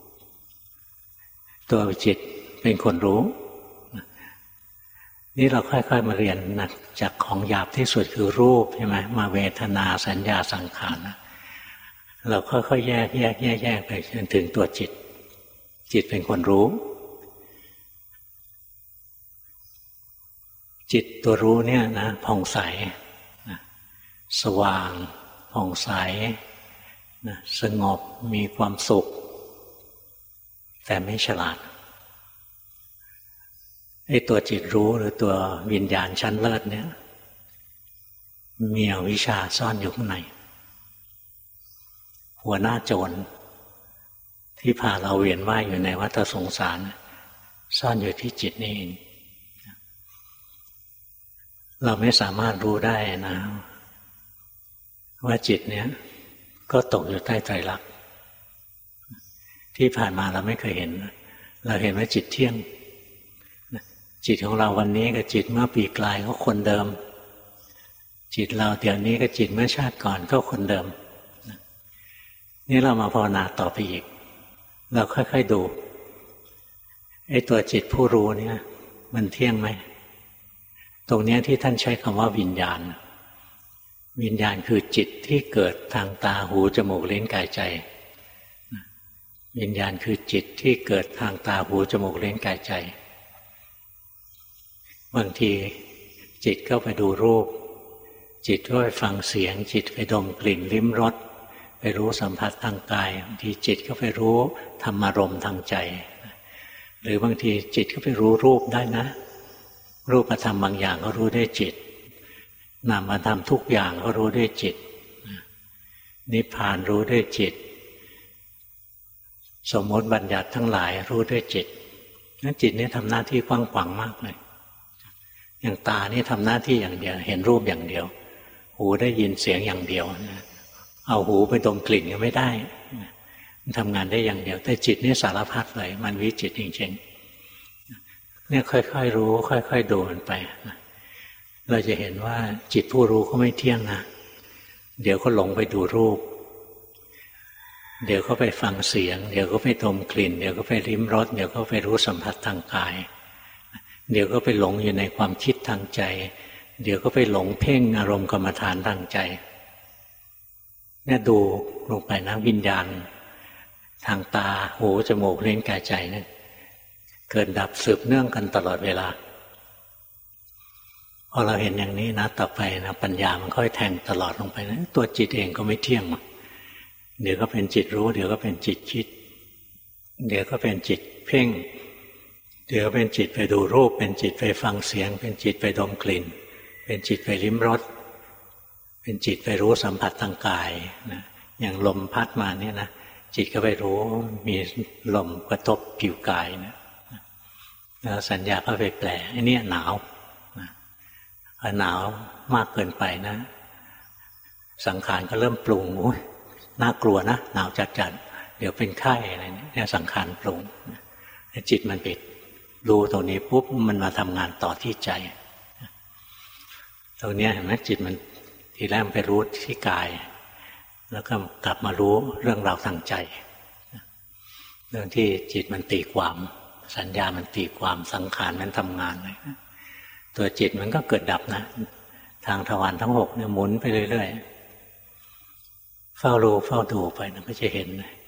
ตัวจิตเป็นคนรู้นี่เราค่อยๆมาเรียนนะจากของหยาบที่สุดคือรูปใช่ไหมมาเวทนาสัญญาสังขารนะเราค่อยๆแยกแยกแยกแยกไปจนถึงตัวจิตจิตเป็นคนรู้จิตตัวรู้เนี่ยนะผ่องใสนะสว่างผ่องใสนะสงบมีความสุขแต่ไม่ฉลาดไอ้ตัวจิตรู้หรือตัววิญญาณชั้นเลิศเนี่ยมีอวิชชาซ่อนอยู่ข้างในหัวหน้าโจรที่พาเราเวียนว่ายอยู่ในวัฏสงสารซ่อนอยู่ที่จิตนี่เองเราไม่สามารถรู้ได้นะว่าจิตเนี้ยก็ตกอยู่ใต้ไตรลักษณ์ที่ผ่านมาเราไม่เคยเห็นเราเห็นว่าจิตเที่ยงจิตของเราวันนี้กับจิตเมื่อปีกลายก็คนเดิมจิตเราเดี๋ยวนี้กับจิตเมื่อชาติก่อนก็คนเดิมนี่เรามาภาวนาต่อไปอีกเราค่อยๆดูไอ้ตัวจิตผู้รู้เนี่ยมันเที่ยงไหมตรงนี้ที่ท่านใช้คำว่าวิญญาณวิญญาณคือจิตที่เกิดทางตาหูจมูกลิ้นกายใจวิญญาณคือจิตที่เกิดทางตาหูจมูกลิ้นกายใจบางทีจิตก็ไปดูรูปจิตก็ไปฟังเสียงจิตไปดมกลิ่นลิ้มรสไปรู้สัมผัสทางกายบางทีจิตก็ไปรู้ธรรมารมณ์ทางใจหรือบางทีจิตก็ไปรู้รูปได้นะรูปธรรมบางอย่างก็รู้ด้วยจิตนามธรรมทุกอย่างก็รู้ด้วยจิตนิพพานรู้ด้วยจิตสมมติบัญญัติทั้งหลายรู้ด้วยจิตนั้นจิตนี่ทำหน้าที่กว้างขวางมากเลยอย่างตานี่ทำหน้าที่อย่างเดียวเห็นรูปอย่างเดียวหูได้ยินเสียงอย่างเดียวเอาหูไปดมกลิ่นก็ไม่ได้มันทำงานได้อย่างเดียวแต่จิตนี่สารพัดเลยมันวิจิตรจริงๆเนี่ยค่อยๆรู้ค่อยๆดูมันไปเราจะเห็นว่าจิตผู้รู้ก็ไม่เที่ยงนะเดี๋ยวก็หลงไปดูรูปเดี๋ยวก็ไปฟังเสียงเดี๋ยวก็ไปดมกลิ่นเดี๋ยวก็ไปลิ้มรสเดี๋ยวก็ไปรู้สัมผัสทางกายเดี๋ยวก็ไปหลงอยู่ในความคิดทางใจเดี๋ยวก็ไปหลงเพ่งอารมณ์กรรมฐานทางใจเนี่ยดูลงไปนะวิญญาณทางตาหูจมูกลิ้นกายใจเนี่ยเกิดดับสืบเนื่องกันตลอดเวลาพอเราเห็นอย่างนี้นะต่อไปนะปัญญามันค่อยแทงตลอดลงไปนะตัวจิตเองก็ไม่เที่ยงเดี๋ยวก็เป็นจิตรู้เดี๋ยวก็เป็นจิตคิดเดี๋ยวก็เป็นจิตเพ่งเดี๋ยวเป็นจิตไปดูรูปเป็นจิตไปฟังเสียงเป็นจิตไปดมกลิ่นเป็นจิตไปลิ้มรสเป็นจิตไปรู้สัมผัสทางกายนะอย่างลมพัดมาเนี่ยนะจิตก็ไปรู้มีลมกระทบผิวกายนะแล้วสัญญาก็ไปแปลไอ้นี่หนาวพอหนาวมากเกินไปนะสังขารก็เริ่มปรุงโอ้ยน่ากลัวนะหนาวจัดๆเดี๋ยวเป็นไข้อะไรเนี่ยสังขารปรุงจิตมันปิดดูตรงนี้ปุ๊บมันมาทำงานต่อที่ใจตรงนี้เห็นไหมจิตมันทีแรกไปรู้ที่กายแล้วก็กลับมารู้เรื่องราวทางใจเรื่องที่จิตมันตีความสัญญามันตีความสังขารมันทำงานเลยตัวจิตมันก็เกิดดับนะทางทวารทั้งหกเนี่ยหมุนไปเรื่อยๆเฝ้ารู้เฝ้าดูไปนะก็จะเห็น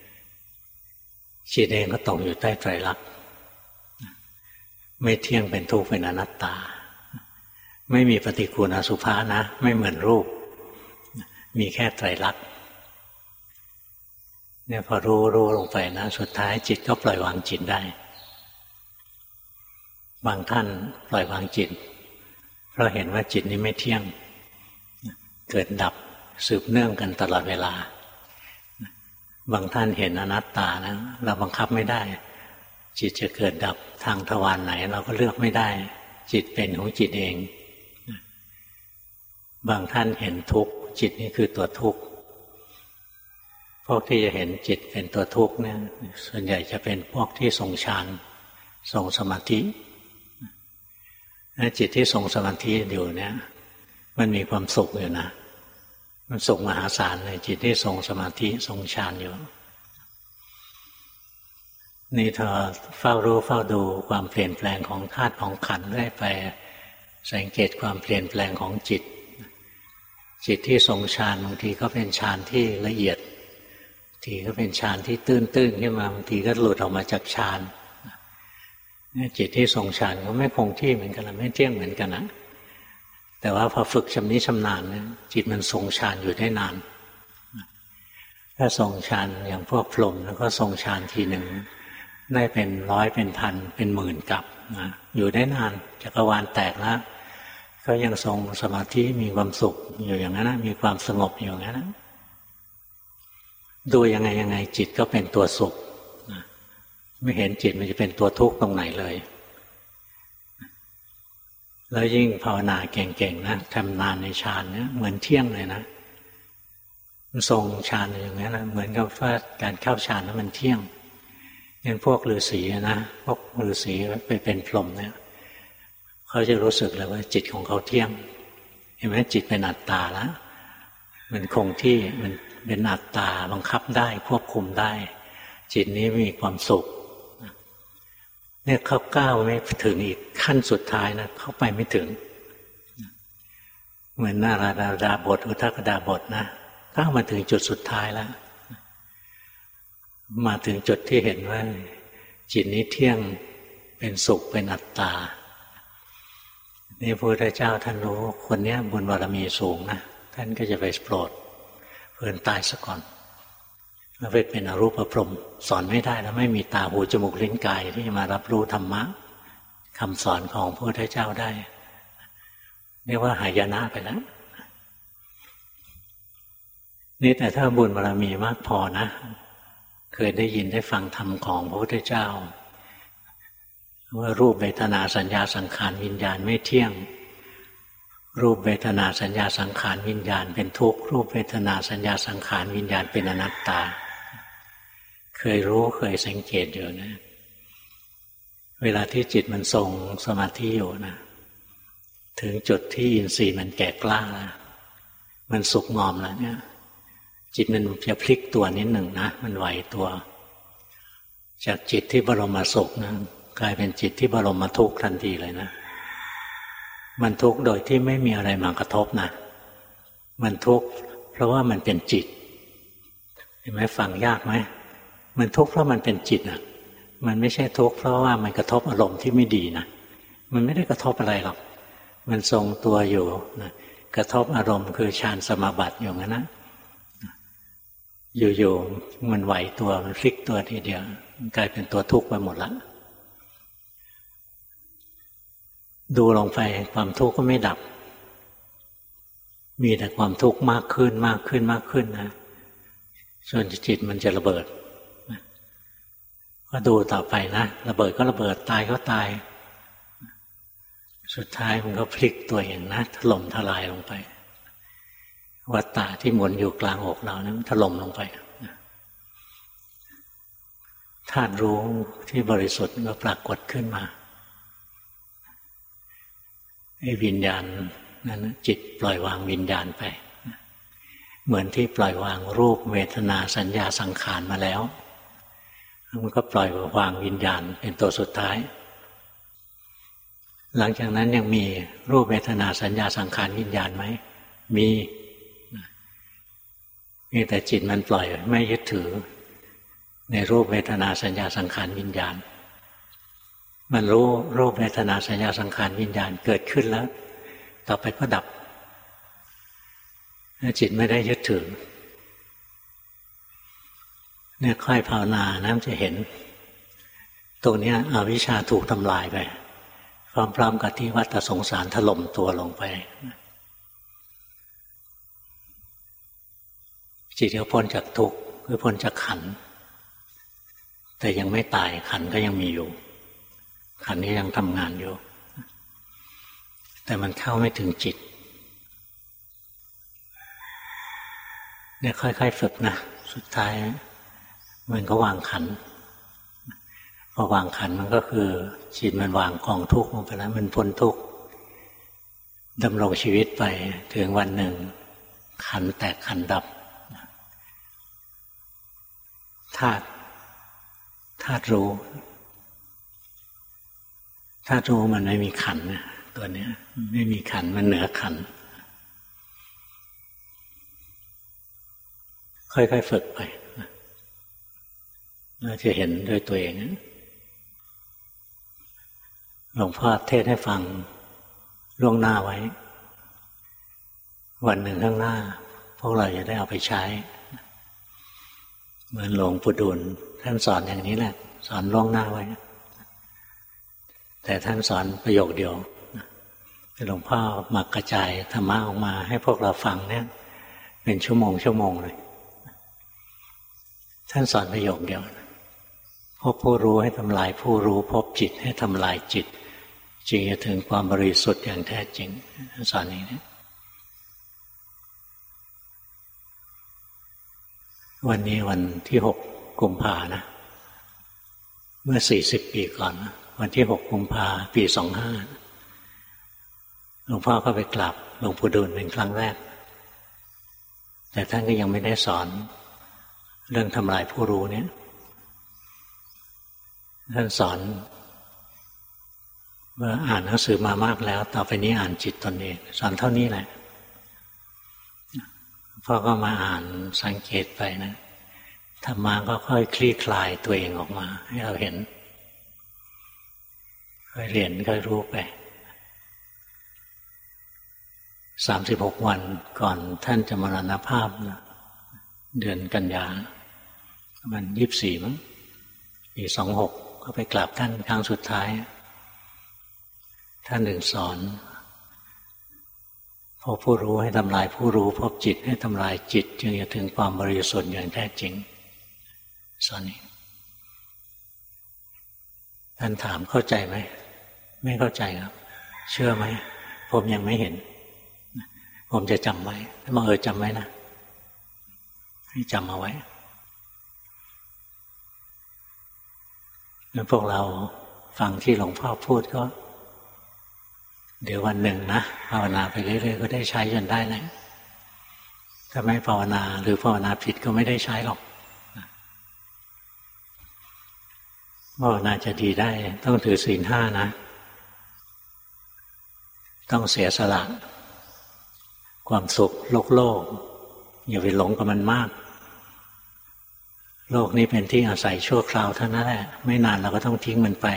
จิตเองก็ตกอยู่ใต้ไตรลักษณ์ไม่เที่ยงเป็นทุกข์เป็นอนัตตาไม่มีปฏิกูลอสุภะนะไม่เหมือนรูปมีแค่ไตรลักษณ์เนี่ยพอรู้รู้ลงไปนะสุดท้ายจิตก็ปล่อยวางจิตได้บางท่านปล่อยวางจิตเพราะเห็นว่าจิตนี้ไม่เที่ยงเกิดดับสืบเนื่องกันตลอดเวลาบางท่านเห็นอนัตตานะเราบังคับไม่ได้จิตจะเกิดดับทางทวารไหนเราก็เลือกไม่ได้จิตเป็นของจิตเองบางท่านเห็นทุกข์จิตนี่คือตัวทุกข์พวกที่จะเห็นจิตเป็นตัวทุกข์เนี่ยส่วนใหญ่จะเป็นพวกที่ทรงฌานทรงสมาธิจิตที่ทรงสมาธิอยู่เนี่ยมันมีความสุขอยู่นะมันสุขมหาศาลเลยจิตที่ทรงสมาธิทรงฌานอยู่นี่เธอเฝ้ารู้เฝ้าดูความเปลี่ยนแปลงของธาตุของขันธ์ได้ไปสังเกตความเปลี่ยนแปลงของจิตจิตที่ทรงฌานบางทีก็เป็นฌานที่ละเอียดบางทีก็เป็นฌานที่ตื้นๆขึ้นมาบางทีก็หลุดออกมาจากฌานจิตที่ทรงฌานก็ไม่คงที่เหมือนกันนะไม่เที่ยงเหมือนกันนะแต่ว่าพอฝึกชำนิชำนาญเนี่ยจิตมันทรงฌานอยู่ได้นานถ้าทรงฌานอย่างพวกพรหมแล้วก็ทรงฌานทีหนึ่งได้เป็นร้อยเป็นพันเป็นหมื่นกับนะอยู่ได้นานจักรวาลแตกแล้วก็ยังทรงสมาธิมีความสุขอยู่อย่างนั้นนะมีความสงบอยู่อย่างนั้นนะดูยังไงยังไงจิตก็เป็นตัวสุขนะไม่เห็นจิตมันจะเป็นตัวทุกข์ตรงไหนเลยแล้วยิ่งภาวนาเก่งๆนะทำนานในฌานเนี่ยเหมือนเที่ยงเลยนะมันทรงฌานอย่างนั้นนะเหมือนกับว่าการเข้าฌานนั้นมันเที่ยงอย่างพวกฤาษีนะพวกฤาษีไปเป็นพรหมเนี่ยเขาจะรู้สึกเลยว่าจิตของเขาเที่ยงเห็นไหมจิตเป็นอัตตาแล้วมันคงที่มันเป็นอัตตาบังคับได้ควบคุมได้จิตนี้มีความสุขเนี่ยเขาก้าวไม่ถึงอีกขั้นสุดท้ายนะเข้าไปไม่ถึงเหมือนนาราดาบทอุทกดาบทนะก้าวมาถึงจุดสุดท้ายแล้วมาถึงจุดที่เห็นว่าจิตนี้เที่ยงเป็นสุขเป็นอัตตานี่พระพุทธเจ้าท่านรู้คนนี้บุญบารมีสูงนะท่านก็จะไปโปรดเพื่อนตายซะก่อนแล้วไปเป็นอรูปพรหมสอนไม่ได้แล้วไม่มีตาหูจมูกลิ้นกายที่จะมารับรู้ธรรมะคำสอนของพระพุทธเจ้าได้เรียกว่าหายนะไปแล้วนี่แต่ถ้าบุญบารมีมากพอนะเคยได้ยินได้ฟังธรรมของพระพุทธเจ้าว่ารูปเวทนาสัญญาสังขารวิญญาณไม่เที่ยงรูปเวทนาสัญญาสังขารวิญญาณเป็นทุกข์รูปเวทนาสัญญาสังขารวิญญาณเป็นอนัตตาเคยรู้เคยสังเกตอยู่นะเวลาที่จิตมันทรงสมาธิอยู่นะถึงจุดที่อินทรีย์มันแก่กล้าแล้วมันสุกงอมแล้วเนี่ยจิตมันจะพลิกตัวนิดหนึ่งนะมันไหวตัวจากจิตที่บรมสุขนะกลายเป็นจิตที่บรมทุกข์ทันทีเลยนะมันทุกข์โดยที่ไม่มีอะไรมากระทบนะมันทุกข์เพราะว่ามันเป็นจิตเห็นไหมฟังยากไหมมันทุกข์เพราะมันเป็นจิตนะมันไม่ใช่ทุกข์เพราะว่ามันกระทบอารมณ์ที่ไม่ดีนะมันไม่ได้กระทบอะไรหรอกมันทรงตัวอยู่นะกระทบอารมณ์คือฌานสมาบัติอยู่งั้นนะอยู่ๆมันไหวตัวมันพลิกตัวทีเดียวมันกลายเป็นตัวทุกข์ไปหมดแล้วดูลงไปความทุกข์ก็ไม่ดับมีแต่ความทุกข์มากขึ้นมากขึ้นมากขึ้นนะจนจิตมันจะระเบิดก็ดูต่อไปนะระเบิดก็ระเบิดตายก็ตายสุดท้ายมันก็พลิกตัวเองนะถล่มทลายลงไปวัฏฏะที่หมุนอยู่กลางอกเรานะมันถล่มลงไปธาตุรู้ที่บริสุทธิ์ก็ปรากฏขึ้นมาไอ้วิญญาณนั้นจิตปล่อยวางวิญญาณไปเหมือนที่ปล่อยวางรูปเวทนาสัญญาสังขารมาแล้วมันก็ปล่อยวางวิญญาณเป็นตัวสุดท้ายหลังจากนั้นยังมีรูปเวทนาสัญญาสังขารวิญญาณไหมมีมีแต่จิตมันปล่อยไม่ยึดถือในรูปเวทนาสัญญาสังขารวิญญาณมันรู้รูปเวทนาสัญญาสังขารวิญญาณเกิดขึ้นแล้วต่อไปก็ดับจิตไม่ได้ยึดถือเนี่ยค่อยภาวนานะจะเห็นตรงนี้อวิชชาถูกทำลายไปพร้อมๆกับที่วัฏสงสารถล่มตัวลงไปจิตก็พ้นจากทุกข์คือพ้นจากขันธ์แต่ยังไม่ตายขันธ์ก็ยังมีอยู่ขันธ์นี้ยังทำงานอยู่แต่มันเข้าไม่ถึงจิตเนี่ยค่อยๆฝึกนะสุดท้ายมันก็วางขันธ์พอวางขันธ์มันก็คือจิตมันวางกองทุกข์ลงไปแล้วมันพ้นทุกข์ดำรงชีวิตไปถึงวันหนึ่งขันธ์แตกขันธ์ดับธาตุธาตุรู้ธาตุรู้มันไม่มีขันธ์นะตัวเนี้ยไม่มีขันธ์มันเหนือขันธ์ค่อยๆฝึกไปเราจะเห็นด้วยตัวเองหลวงพ่อเทศน์ให้ฟังล่วงหน้าไว้วันหนึ่งข้างหน้าพวกเราจะได้เอาไปใช้เหมือนหลวงปู่ดูลท่านสอนอย่างนี้แหละสอนล่วงหน้าไว้แต่ท่านสอนประโยคเดียวหลวงพ่อมากระจายธรรมะออกมาให้พวกเราฟังเนี่ยเป็นชั่วโมงชั่วโมงเลยท่านสอนประโยคเดียวพบผู้รู้ให้ทำลายผู้รู้พบจิตให้ทำลายจิตจึงจะถึงความบริสุทธิ์อย่างแท้จริงท่านสอนอย่างนี้วันนี้วันที่หกกุมภานะเมื่อสี่สิบปีก่อนนะวันที่หกกุมภาปีสองห้าหลวงพ่อก็ไปกราบหลวงปู่ดูลเป็นครั้งแรกแต่ท่านก็ยังไม่ได้สอนเรื่องทำลายผู้รู้เนี่ยท่านสอนว่าอ่านหนังสือมามากแล้วต่อไปนี้อ่านจิตตนเองสอนเท่านี้แหละพ่อก็มาอ่านสังเกตไปนะธรรมะก็ค่อยคลี่คลายตัวเองออกมาให้เราเห็นค่อยเรียนค่อยรู้ไปสามสิบหกวันก่อนท่านจะมรณภาพนะเดือนกันยามันยี่สิบสี่มั้งปีสองหกก็ไปกราบท่านครั้งสุดท้ายท่านหนึ่งสอนพบผู้รู้ให้ทำลายผู้รู้พบจิตให้ทำลายจิตจึงจะถึงความบริสุทธิ์อย่างแท้จริงสอนนี้ท่านถามเข้าใจไหมไม่เข้าใจครับเชื่อไหมผมยังไม่เห็นผมจะจำไว้ถ้ามาเออจำไว้นะให้จำเอาไว้แล้วพวกเราฟังที่หลวงพ่อพูดก็เดี๋ยววันหนึ่งนะภาวนาไปเรื่อยๆก็ได้ใช้จนได้แหละถ้าไม่ภาวนาหรือภาวนาผิดก็ไม่ได้ใช้หรอกภาวนาจะดีได้ต้องถือศีลห้านะต้องเสียสละความสุขโลกโลกอย่าไปหลงกับมันมากโลกนี้เป็นที่อาศัยชั่วคราวเท่านั้นแหละไม่นานเราก็ต้องทิ้งมันไป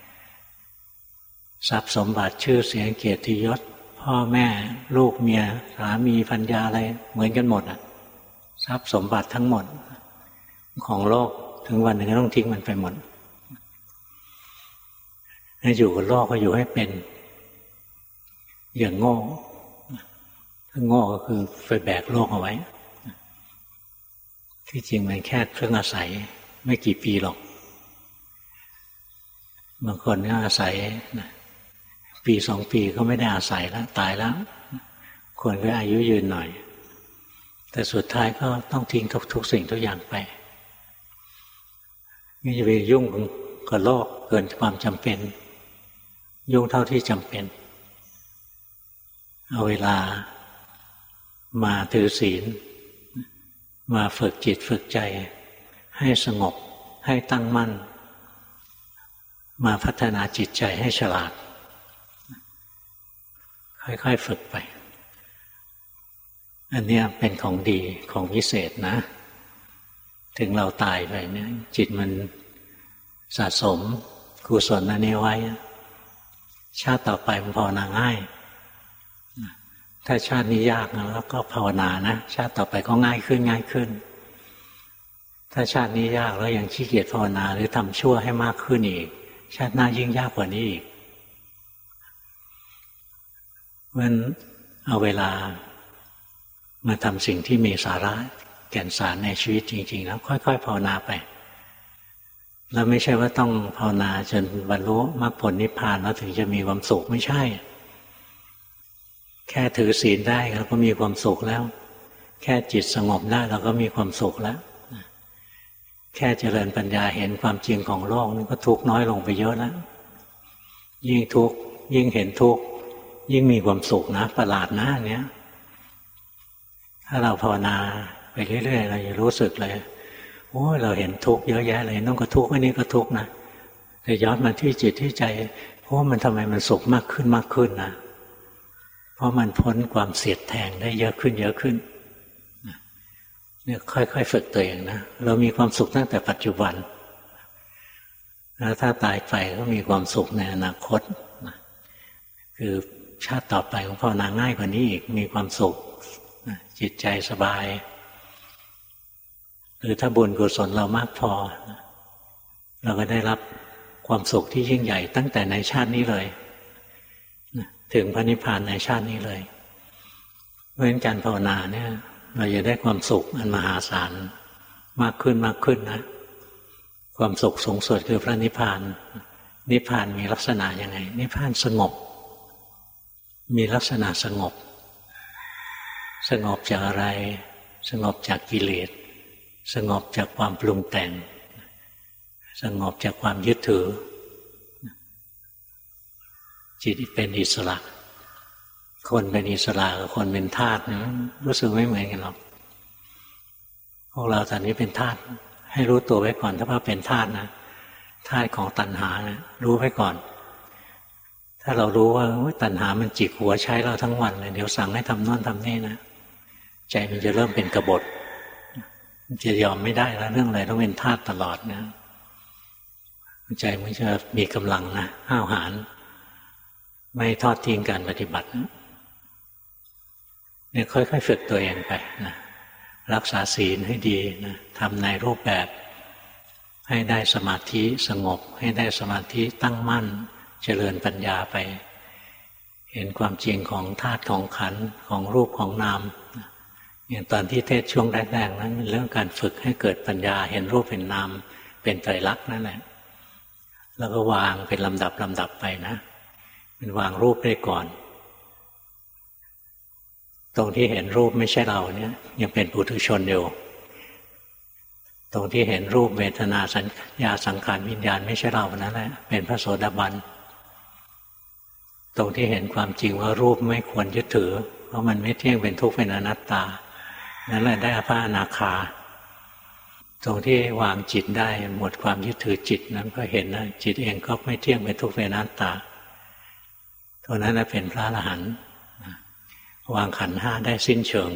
ทรัพย์สมบัติชื่อเสียงเกียรติยศพ่อแม่ลูกเมียสามีภรรยาอะไรเหมือนกันหมดอ่ะทรัพย์สมบัติทั้งหมดของโลกถึงวันหนึ่งก็ต้องทิ้งมันไปหมดให้อยู่กับโลกก็อยู่ให้เป็นอย่างโง่ถ้าโง่ก็คือไปแบกโลกเอาไว้ที่จริงมันแค่เครื่องอาศัยไม่กี่ปีหรอกบางคนก็อาศัยนะปีสองปีก็ไม่ได้อาศัยแล้วตายแล้วคนก็อายุยืนหน่อยแต่สุดท้ายก็ต้องทิ้งทุกทุกสิ่งทุกอย่างไปไม่จะไปยุ่งกับโลกเกินความจำเป็นยุ่งเท่าที่จำเป็นเอาเวลามาถือศีลมาฝึกจิตฝึกใจให้สงบให้ตั้งมั่นมาพัฒนาจิตใจให้ฉลาดค่อยๆฝึกไปอันนี้เป็นของดีของวิเศษนะถึงเราตายไปเนี่ยจิตมันสะสมกุศลอันนี้ไว้ชาติต่อไปมันภาวนาง่ายถ้าชาตินี้ยากแล้วก็ภาวนานะชาติต่อไปก็ง่ายขึ้นง่ายขึ้นถ้าชาตินี้ยากแล้วยังขี้เกียจภาวนาหรือทำชั่วให้มากขึ้นอีกชาติหน้ายิ่งยากกว่านี้อีกมันเอาเวลามาทำสิ่งที่มีสาระแก่นสารในชีวิตจริงๆแล้วค่อยๆภาวนาไปแล้วไม่ใช่ว่าต้องภาวนาจนบรรลุมรรคผลนิพพานแล้วถึงจะมีความสุขไม่ใช่แค่ถือศีลได้เราก็มีความสุขแล้วแค่จิตสงบได้เราก็มีความสุขแล้วแค่เจริญปัญญาเห็นความจริงของโลกนี่ก็ทุกข์น้อยลงไปเยอะแล้วยิ่งทุกข์ยิ่งเห็นทุกข์ยิ่งมีความสุขนะประหลาดนะเนี้ยถ้าเราภาวนาไปเรื่อยๆเราจะรู้สึกเลยโอ้ยเราเห็นทุกข์เยอะแยะเลยนั่นก็ทุกข์อันนี้ก็ทุกข์นะแต่ย้อนมาที่จิตที่ใจโอ้มันทำไมมันสุขมากขึ้นมากขึ้นนะเพราะมันพ้นความเสียดแทงได้เยอะขึ้นเยอะขึ้นเนี่ยค่อยๆฝึกตัวเองนะเรามีความสุขตั้งแต่ปัจจุบันแล้วถ้าตายไปก็มีความสุขในอนาคตนะคือชาติต่อไปของภาวนาง่ายกว่านี้อีกมีความสุขนะจิตใจสบายหรือถ้าบุญกุศลเรามากพอนะเราก็ได้รับความสุขที่ยิ่งใหญ่ตั้งแต่ในชาตินี้เลยนะถึงพระนิพพานในชาตินี้เลยเพราะฉะนั้นการภาวนาเนี่ยเราจะได้ความสุขอันมหาศาลมากขึ้นมากขึ้นนะความสุขสูงสุดคือพระนิพพานนิพพานมีลักษณะยังไงนิพพานสงบมีลักษณะสงบสงบจากอะไรสงบจากกิเลสสงบจากความปรุงแต่งสงบจากความยึดถือจิตเป็นอิสระคนเป็นอิสระกับคนเป็นทาสนะรู้สึกไม่เหมือนกันหรอกพวกเราตอนนี้เป็นทาสให้รู้ตัวไว้ก่อนถ้าว่าเป็นทาสนะทาสของตัณหานะรู้ไว้ก่อนถ้าเรารู้ว่าตัณหามันจิกหัวใช้เราทั้งวันเลยเดี๋ยวสั่งให้ทำโน่นทำนี่นะใจมันจะเริ่มเป็นกบฏมันจะยอมไม่ได้แล้วเรื่องอะไรต้องเป็นทาสตลอดนะใจมันจะมีกำลังนะห้าวหาญไม่ทอดทิ้งการปฏิบัตินะเนี่ยค่อยๆฝึกตัวเองไปนะรักษาศีลให้ดีนะทำในรูปแบบให้ได้สมาธิสงบให้ได้สมาธิตั้งมั่นเจริญปัญญาไปเห็นความจริงของธาตุของขันธ์ของรูปของนามอย่างตอนที่เทศช่วงแรกๆนั้นเป็นเรื่องการฝึกให้เกิดปัญญาเห็นรูปเห็นนามเป็นไตรลักษณ์นั่นแหละแล้วก็วางเป็นลำดับลำดับไปนะเป็นวางรูปได้ก่อนตรงที่เห็นรูปไม่ใช่เราเนี่ยยังเป็นปุถุชนอยู่ตรงที่เห็นรูปเวทนาสัญญาสังขารวิญญาณไม่ใช่เรานั่นแหละเป็นพระโสดาบันตรงที่เห็นความจริงว่ารูปไม่ควรยึดถือเพราะมันไม่เที่ยงเป็นทุกข์เป็นอนัตตานั่นแหละได้พระอนาคาตรงที่วางจิตได้หมดความยึดถือจิตนั้นก็เห็นนะจิตเองก็ไม่เที่ยงเป็นทุกข์เป็นอนัตตาตรงนั้นเป็นพระอรหันต์วางขันธ์ห้าได้สิ้นเชิง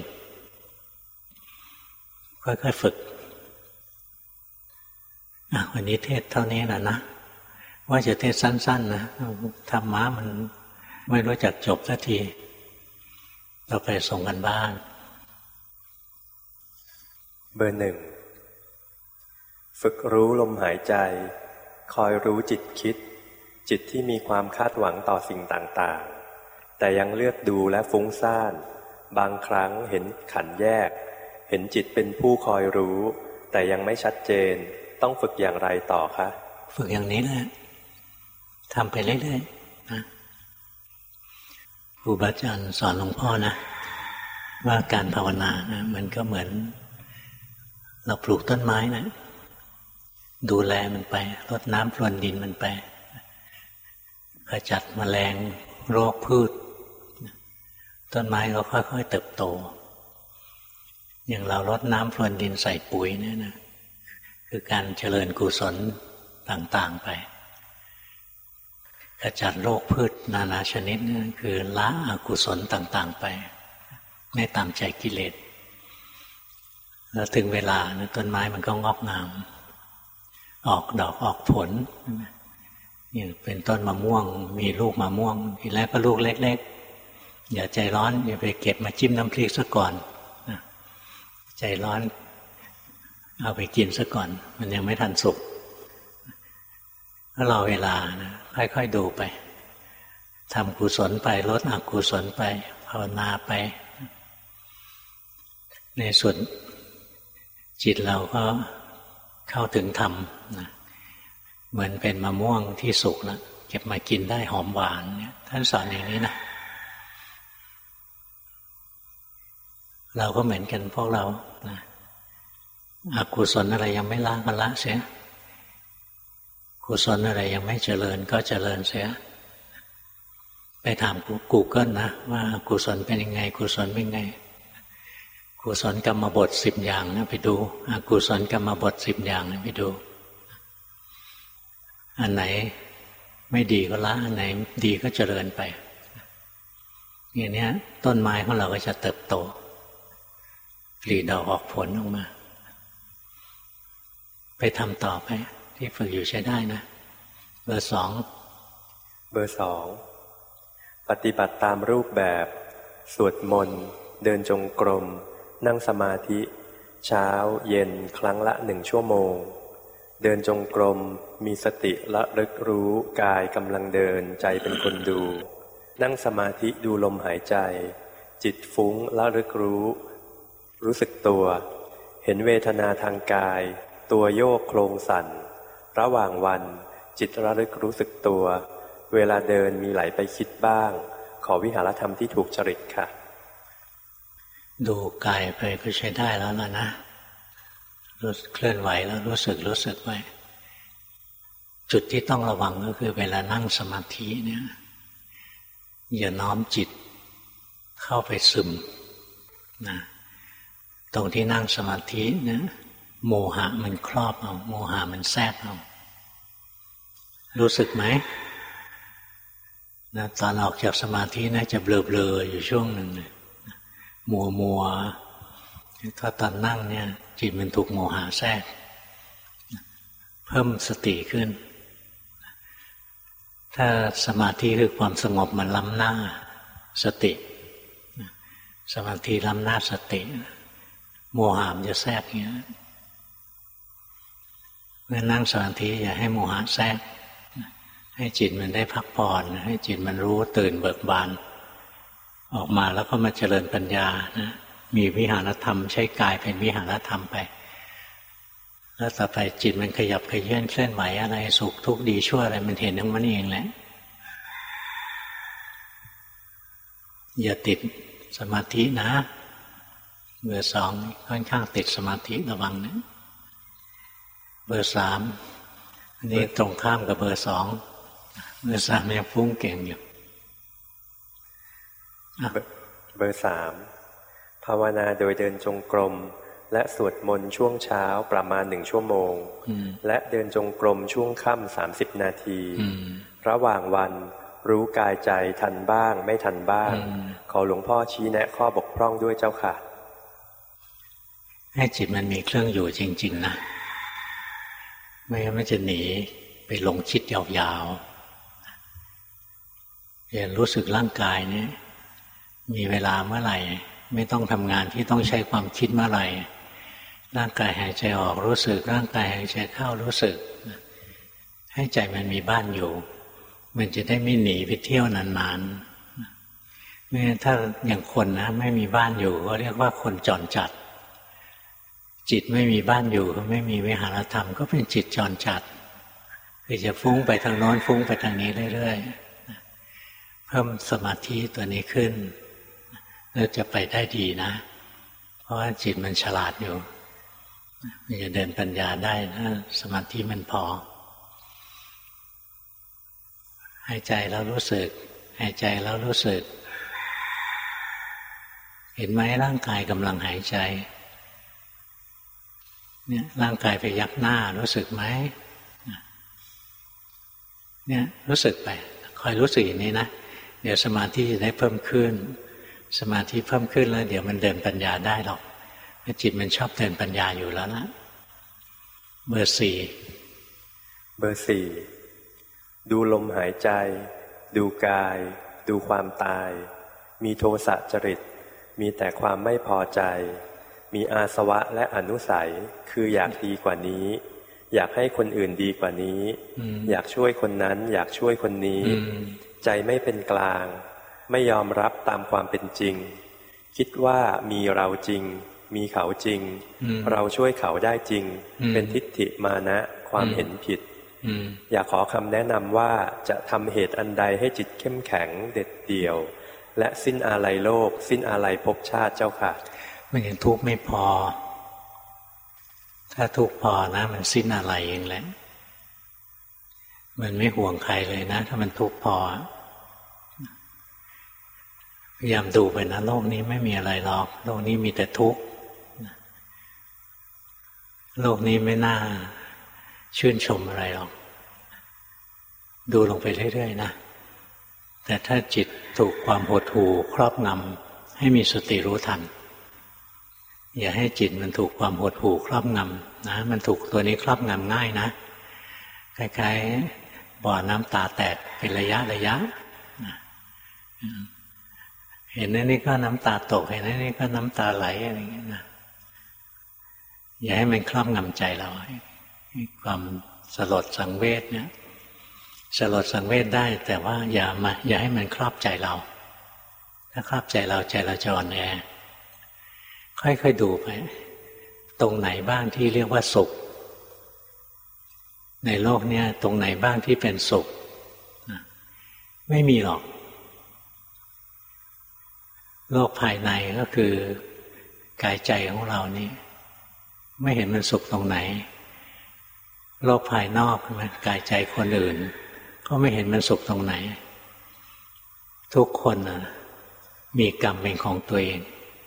ค่อยๆฝึกวันนี้เทศเท่านี้แหละนะว่าจะเทศสั้นๆนะธรรมะมันไม่รู้จักจบสักทีเราไปส่งกันบ้านเบอร์หนึ่งฝึกรู้ลมหายใจคอยรู้จิตคิดจิตที่มีความคาดหวังต่อสิ่งต่างๆแต่ยังเลือกดูและฟุ้งซ่านบางครั้งเห็นขันธ์แยกเห็นจิตเป็นผู้คอยรู้แต่ยังไม่ชัดเจนต้องฝึกอย่างไรต่อคะฝึกอย่างนี้แหละทำไปเรื่อยๆนะครูบาอาจารย์สอนหลวงพ่อนะว่าการภาวนานะมันก็เหมือนเราปลูกต้นไม้นะดูแลมันไปรดน้ำพรวนดินมันไปขจัดแมลงโรคพืชต้นไม้ก็ค่อยๆเติบโตอย่างเรารดน้ำพรวนดินใส่ปุ๋ยเนี่ยนะคือการเจริญกุศลต่างๆไปขจัดโรคพืชนานาชนิดนี่คือละอกุศลต่างๆไปไม่ตามใจกิเลสแล้วถึงเวลานะต้นไม้มันก็งอกงามออกดอกออกผลอย่างเป็นต้นมะม่วงมีลูกมะม่วงทีแรกก็ลูกเล็กๆอย่าใจร้อนอย่าไปเก็บมาจิ้มน้ำพริกซะก่อนใจร้อนเอาไปกินซะก่อนมันยังไม่ทันสุกก็รอเวลานะค่อยๆดูไปทำกุศลไปลดอกุศลไปภาวนาไปในส่วนจิตเราก็เข้าถึงธรรมนะเหมือนเป็นมะม่วงที่สุกแล้วเก็บมากินได้หอมหวานเนี่ยท่านสอนอย่างนี้นะเราก็เหมือนกันพวกเรานะอกุศลอะไรยังไม่ละก็ละเสียกุศลอะไรยังไม่เจริญก็เจริญเสียไปถาม Google นะว่ากุศลเป็นยังไงกุศลเป็นไงกุศลกรรมบทสิบอย่างนะไปดูอกุศลกรรมบทสิบอย่างนะไปดูอันไหนไม่ดีก็ละอันไหนดีก็เจริญไปอย่างนี้ต้นไม้ของเราก็จะเติบโตผลิดอกออกผลออกมาไปทำต่อไปที่ฝึกอยู่ใช้ได้นะเบอร์สองเบอร์สองปฏิบัติตามรูปแบบสวดมนต์เดินจงกรมนั่งสมาธิเช้าเย็นครั้งละหนึ่งชั่วโมงเดินจงกรมมีสติระลึกรู้กายกำลังเดินใจเป็นคนดูนั่งสมาธิดูลมหายใจจิตฟุ้งระลึกรู้รู้สึกตัวเห็นเวทนาทางกายตัวโยกโครงสั่นระหว่างวันจิตระลึกรู้สึกตัวเวลาเดินมีไหลไปคิดบ้างขอวิหารธรรมที่ถูกจริตค่ะดูกายไปก็ใช้ได้แล้วล่ะนะรู้เคลื่อนไหวแล้วรู้สึกรู้สึกไว้จุดที่ต้องระวังก็คือเวลานั่งสมาธิเนี่ยอย่าน้อมจิตเข้าไปซึมนะตรงที่นั่งสมาธิเนี่ยโมหะมันครอบเอาโมหะมันแทรกเอารู้สึกไหมนะตอนออกจากสมาธินะจะเบลอๆอยู่ช่วงหนึ่งเลยมัวมัวถ้าตอนนั่งเนี่ยจิตมันถูกโมหะแทรกเพิ่มสติขึ้นถ้าสมาธิคือความสงบมันล้ำหน้าสติสมาธิล้ำหน้าสติโมหะมันจะแทรกอย่างนี้เมื่อนั่งสมาธิอย่าให้โมหะแทรกให้จิตมันได้พักผ่อนให้จิตมันรู้ตื่นเบิกบานออกมาแล้วก็มาเจริญปัญญานะมีวิหารธรรมใช้กายเป็นวิหารธรรมไปแล้วต่อไปจิตมันขยับขยื่นเคลื่อนไหวอะไรสุขทุกข์ดีชั่วอะไรมันเห็นของมันเองแหละอย่าติดสมาธินะเบอร์สองค่อนข้างติดสมาธิระวังนะเบอร์สามอันนี้ตรงข้ามกับเบอร์สองเบอร์สามยังฟุ้งเก่งอยู่เบอร์สามภาวนาโดยเดินจงกรมและสวดมนต์ช่วงเช้าประมาณหนึ่งชั่วโมงและเดินจงกรมช่วงค่ำสามสิบนาทีระหว่างวันรู้กายใจทันบ้างไม่ทันบ้างขอหลวงพ่อชี้แนะข้อบกพร่องด้วยเจ้าค่ะให้จิตมันมีเครื่องอยู่จริงๆนะไม่งั้นมันจะหนีไปหลงคิดยาวๆเรียนรู้สึกร่างกายเนี่ยมีเวลาเมื่อไหร่ไม่ต้องทำงานที่ต้องใช้ความคิดเมื่อไหร่ร่างกายหายใจออกรู้สึกร่างกายหายใจเข้ารู้สึกให้ใจมันมีบ้านอยู่มันจะได้ไม่หนีไปเที่ยวนานๆไม่ถ้าอย่างคนนะไม่มีบ้านอยู่ก็เรียกว่าคนจรจัดจิตไม่มีบ้านอยู่ก็ไม่มีวิหารธรรมก็เป็นจิตจรจัดคือจะฟุ้งไปทางโน้นฟุ้งไปทางนี้เรื่อยๆเพิ่มสมาธิตัวนี้ขึ้นแล้วจะไปได้ดีนะเพราะว่าจิตมันฉลาดอยู่มันจะเดินปัญญาได้ถ้าสมาธิมันพอหายใจแล้วรู้สึกหายใจแล้วรู้สึกเห็นไหมร่างกายกำลังหายใจเนี่ยร่างกายไปยักหน้ารู้สึกไหมเนี่ยรู้สึกไปคอยรู้สึกอย่างนี้นะเดี๋ยวสมาธิจะได้เพิ่มขึ้นสมาธิเพิ่มขึ้นแล้วเดี๋ยวมันเดินปัญญาได้หรอกเพราะจิตมันชอบเดินปัญญาอยู่แล้วนะเบอร์สี่เบอร์สี่ดูลมหายใจดูกายดูความตายมีโทสะจริตมีแต่ความไม่พอใจมีอาสวะและอนุสัยคืออยากดีกว่านี้อยากให้คนอื่นดีกว่านี้อยากช่วยคนนั้นอยากช่วยคนนี้ใจไม่เป็นกลางไม่ยอมรับตามความเป็นจริงคิดว่ามีเราจริงมีเขาจริงเราช่วยเขาได้จริงเป็นทิฏฐิมานะความเห็นผิดอยากขอคำแนะนำว่าจะทำเหตุอันใดให้จิตเข้มแข็งเด็ดเดี่ยวและสิ้นอาลัยโลกสิ้นอาลัยภพชาติเจ้าค่ะมันยังทุกข์ไม่พอถ้าทุกข์พอนะมันสิ้นอาลัยเองแหละมันไม่ห่วงใครเลยนะถ้ามันทุกข์พอพยายามดูไปนะโลกนี้ไม่มีอะไรหรอกโลกนี้มีแต่ทุกข์โลกนี้ไม่น่าชื่นชมอะไรหรอกดูลงไปเรื่อยๆนะแต่ถ้าจิตถูกความหดหู่ครอบงำให้มีสติรู้ทันอย่าให้จิตมันถูกความหดหู่ครอบงำนะมันถูกตัวนี้ครอบงำง่ายนะคล้ายๆบ่อน้ำตาแตกเป็นระยะระยะเห็นนั่นนี่ก็น้ำตาตกเห็นนั่นนี่ก็น้ำตาไหลอะไรอย่างเงี้ยนะอย่าให้มันครอบงำใจเราความสลดสังเวชเนี่ยสลดสังเวชได้แต่ว่าอย่ามาอย่าให้มันครอบใจเราถ้าครอบใจเราใจเราจะอ่อนแอค่อยๆดูไปตรงไหนบ้างที่เรียกว่าสุขในโลกเนี้ยตรงไหนบ้างที่เป็นสุขไม่มีหรอกโลกภายในก็คือกายใจของเรานี่ไม่เห็นมันสุขตรงไหนโลกภายนอกใช่ไหมกายใจคนอื่นก็ไม่เห็นมันสุขตรงไหนทุกคนนะมีกรรมเป็นของตัวเอง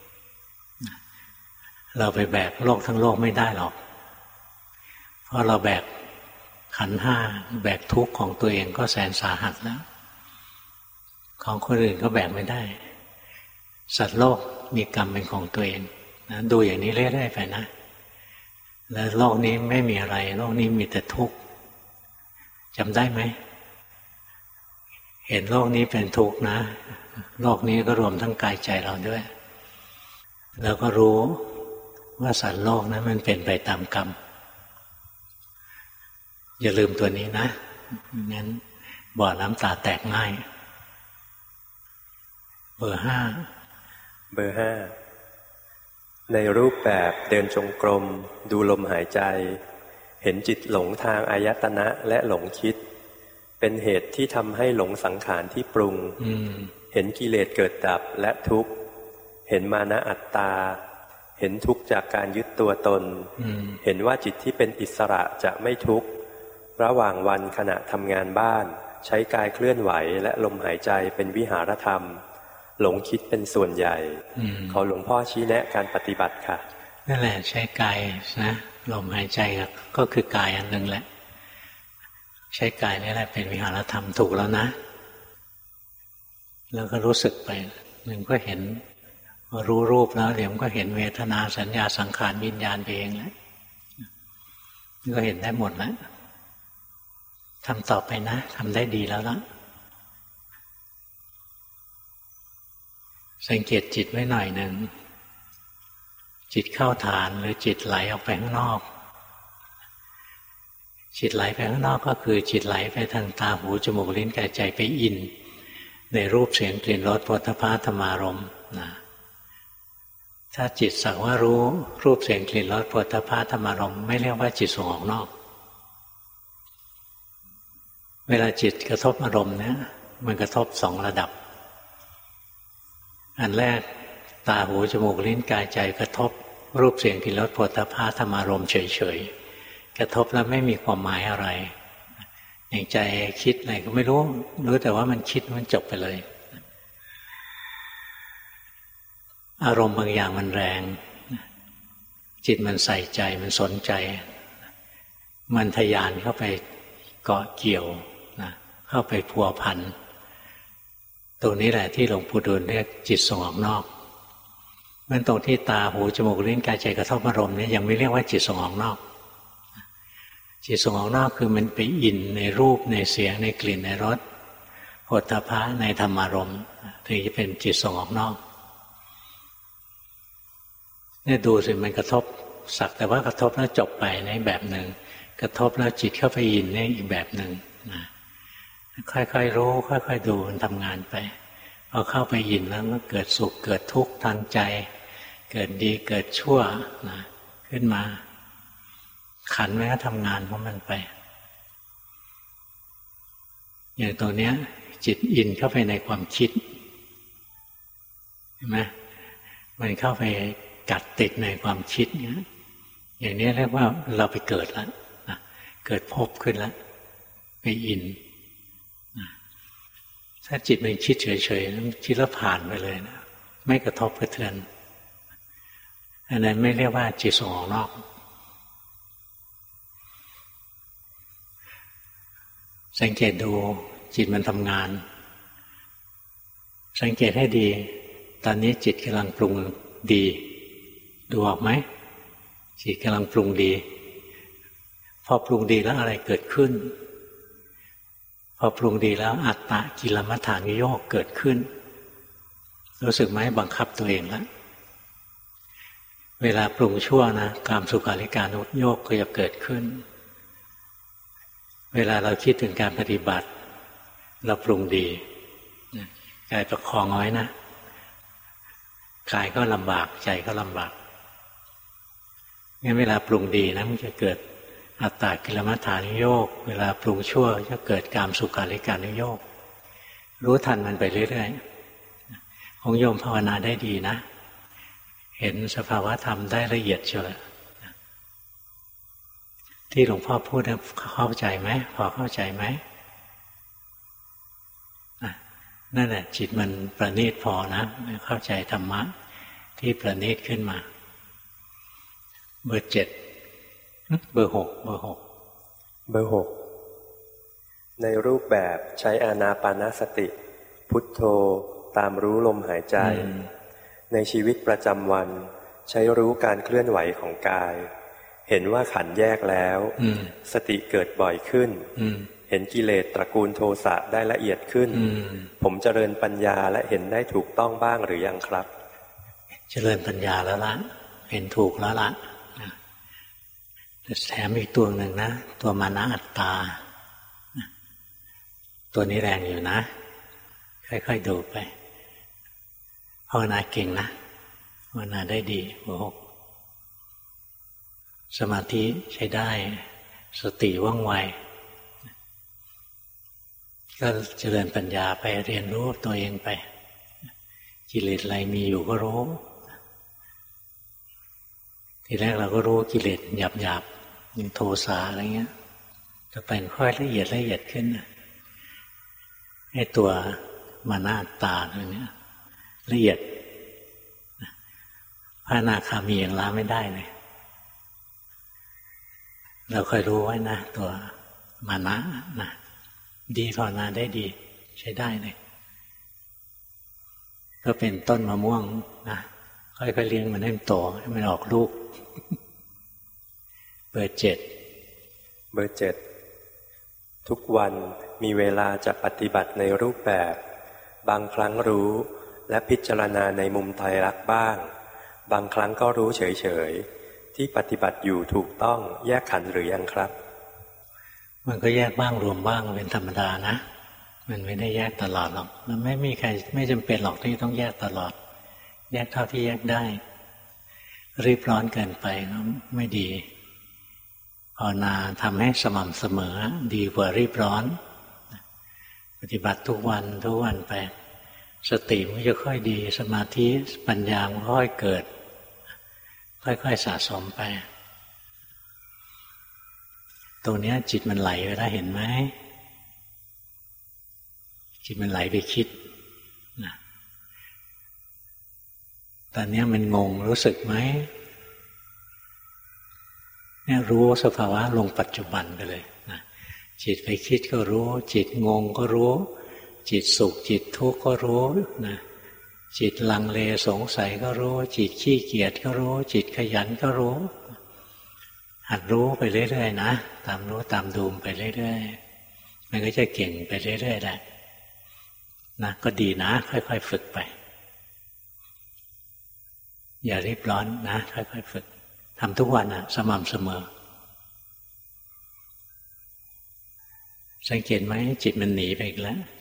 เราไปแบกโลกทั้งโลกไม่ได้หรอกเพราะเราแบกขันธ์ห้าแบกทุกข์ของตัวเองก็แสนสาหัสแล้วของคนอื่นก็แบกไม่ได้สัตว์โลกมีกรรมเป็นของตัวเองนะดูอย่างนี้เรื่อยๆไปนะแล้วโลกนี้ไม่มีอะไรโลกนี้มีแต่ทุกข์จำได้ไหมเห็นโลกนี้เป็นทุกข์นะโลกนี้ก็รวมทั้งกายใจเราด้วยแล้วก็รู้ว่าสัตว์โลกนั้นมันเป็นไปตามกรรมอย่าลืมตัวนี้นะงั้นบ่อน้ำตาแตกง่ายเบอร์ห้าเบอร์ห้าในรูปแบบเดินจงกรมดูลมหายใจเห็นจิตหลงทางอายตนะและหลงคิดเป็นเหตุที่ทำให้หลงสังขารที่ปรุงเห็นกิเลสเกิดดับและทุกข์เห็นมานะอัตตาเห็นทุกข์จากการยึดตัวตนเห็นว่าจิตที่เป็นอิสระจะไม่ทุกข์ระหว่างวันขณะทำงานบ้านใช้กายเคลื่อนไหวและลมหายใจเป็นวิหารธรรมหลงคิดเป็นส่วนใหญ่ขอหลวงพ่อชี้แนะการปฏิบัติค่ะนั่นแหละใช้กายนะลมหายใจก็คือกายอันหนึ่งแหละใช้กายนี่แหละเป็นวิหารธรรมถูกแล้วนะแล้วก็รู้สึกไปมันก็เห็นรู้รูปแล้วเดี๋ยวมันก็เห็นเวทนาสัญญาสังขารวิญญาณไปเองแล้วก็เห็นได้หมดแล้วทำต่อไปนะทำได้ดีแล้วล่ะสังเกตจิตไว้หน่อยหนึ่งจิตเข้าฐานหรือจิตไหลออกไปข้างนอกจิตไหลไปข้างนอกก็คือจิตไหลไปทางตาหูจมูกลิ้นกายใจไปอินในรูปเสียงกลิ่นรสโผฏฐัพพะธรรมารมณ์นะถ้าจิตสักว่ารู้รูปเสียงกลิ่นรสโผฏฐัพพะธรรมารมณ์ไม่เรียกว่าจิตส่งออกนอกเวลาจิตกระทบอารมณ์เนี่ยมันกระทบสองระดับอันแรกตาหูจมูกลิ้นกายใจกระทบรูปเสียงกลิ่นรสโผฏฐัพพะธรรมารมณ์เฉยๆกระทบแล้วไม่มีความหมายอะไรอย่างใจคิดอะไรก็ไม่รู้รู้แต่ว่ามันคิดมันจบไปเลยอารมณ์บางอย่างมันแรงจิตมันใส่ใจมันสนใจมันทะยานเข้าไปเกาะเกี่ยวนะเข้าไปพัวพันตรงนี้แหละที่หลวงปู่ดูลเรียกจิตส่งออกนอกมันตรงที่ตาหูจมูกลิ้นกายใจกระทบอารมณ์นี้ยังไม่เรียกว่าจิตส่งออกนอกจิตส่งออกนอกคือมันไปอินในรูปในเสียงในกลิ่นในรสโผฏฐัพพะในธรรมารมณ์ถึงจะเป็นจิตส่งออกนอกเนี่ยดูสิมันกระทบสักแต่ว่ากระทบแล้วจบไปในแบบหนึ่งกระทบแล้วจิตเข้าไปอินในอีกแบบหนึ่งนะค่อยๆรู้ค่อยๆดูมันทำงานไปพอเข้าไปอินแล้วก็เกิดสุขเกิดทุกข์ทางใจเกิดดีเกิดชั่วนะขึ้นมาขันธ์มันก็ทำงานของมันไปอย่างตัวเนี้ยจิตอินเข้าไปในความคิดเห็นไหมมันเข้าไปกัดติดในความคิดเนี้ยอย่างนี้เรียกว่าเราไปเกิดแล้วนะเกิดภพขึ้นแล้วไปอินนะถ้าจิตมันคิดเฉยๆคิดแล้วผ่านไปเลยนะไม่กระทบกระเทือนอันนั้นไม่เรียกว่าจิตส่งออกนอกสังเกตดูจิตมันทำงานสังเกตให้ดีตอนนี้จิตกำลังปรุงดีดูออกไหมจิตกำลังปรุงดีพอปรุงดีแล้วอะไรเกิดขึ้นพอปรุงดีแล้วอัตตะกิลมัฏฐานุโยคเกิดขึ้นรู้สึกไหมบังคับตัวเองแล้วเวลาปรุงชั่วนะกามสุขาริการุโยคก็จะเกิดขึ้นเวลาเราคิดถึงการปฏิบัติเราปรุงดีกายประคองเอาไว้นะกายก็ลำบากใจก็ลำบากงั้นเวลาปรุงดีนะมันจะเกิดอัตตากิลมัฏฐานุโยคเวลาปรุงชั่วจะเกิดกามสุขาริการุโยครู้ทันมันไปเรื่อยๆของโยมภาวนาได้ดีนะเห็นสภาวะธรรมได้ละเอียดเชียวแหละที่หลวงพ่อพูดเข้าใจไหมพอเข้าใจไหมนั่นแหละจิตมันประณีตพอนะเข้าใจธรรมะที่ประณีตขึ้นมาเบอร์เจ็ดเบอร์หกเบอร์หกเบอร์หกในรูปแบบใช้อานาปานสติพุทโธตามรู้ลมหายใจในชีวิตประจำวันใช้รู้การเคลื่อนไหวของกายเห็นว่าขันธ์แยกแล้วสติเกิดบ่อยขึ้นเห็นกิเลสตระกูลโทสะได้ละเอียดขึ้นผมเจริญปัญญาและเห็นได้ถูกต้องบ้างหรือยังครับเจริญปัญญาแล้วละเห็นถูกแล้วละแถมอีกตัวหนึ่งนะตัวมานะอัตตาตัวนี้แรงอยู่นะค่อยๆดูไปภาวนาเก่งนะภาวนาได้ดีโอ้โหสมาธิใช้ได้สติว่องไวก็เจริญปัญญาไปเรียนรู้ตัวเองไปกิเลสอะไรมีอยู่ก็รู้ทีแรกเราก็รู้กิเลสหยาบหยาบอย่างโทสะอะไรเงี้ยจะเป็นค่อยละเอียดละเอียดขึ้นนะไอ้ตัวมานะอัตตาตัวเนี้ยละเอียดพระอนาคามียังละไม่ได้เลยเราค่อยรู้ไว้นะตัวมานะนะดีภาวนาได้ดีใช้ได้เลยก็เป็นต้นมะม่วงนะค่อยๆเลี้ยงมันให้มันโตให้มันออกลูกเบอร์เจ็ดเบอร์เจ็ดทุกวันมีเวลาจะปฏิบัติในรูปแบบบางครั้งรู้และพิจารณาในมุมไตรลักษณ์บ้างบางครั้งก็รู้เฉยๆที่ปฏิบัติอยู่ถูกต้องแยกขันธ์หรือยังครับมันก็แยกบ้างรวมบ้างเป็นธรรมดานะมันไม่ได้แยกตลอดหรอกมันไม่มีใครไม่จำเป็นหรอกที่ต้องแยกตลอดแยกเท่าที่แยกได้รีบร้อนเกินไปก็ไม่ดีภาวนาทำให้สม่ำเสมอดีกว่ารีบร้อนปฏิบัติทุกวันทุกวันไปสติมันจะค่อยดีสมาธิปัญญามันค่อยเกิดค่อยๆสะสมไปตรงนี้จิตมันไหลไปแล้วเห็นไหมจิตมันไหลไปคิดนะตอนนี้มันงงรู้สึกไหมเนี่ยรู้สภาวะลงปัจจุบันไปเลยนะจิตไปคิดก็รู้จิตงงก็รู้จิตสุขจิตทุกข์ก็รู้นะจิตลังเลสงสัยก็รู้จิตขี้เกียจก็รู้จิตขยันก็รู้หัดรู้ไปเรื่อยๆนะตามรู้ตามดูไปเรื่อยๆมันก็จะเก่งไปเรื่อยๆได้นะก็ดีนะค่อยๆฝึกไปอย่ารีบร้อนนะค่อยๆฝึกทำทุกวันนะสม่ำเสมอสังเกตไหมจิตมันหนีไปอีกแล้ว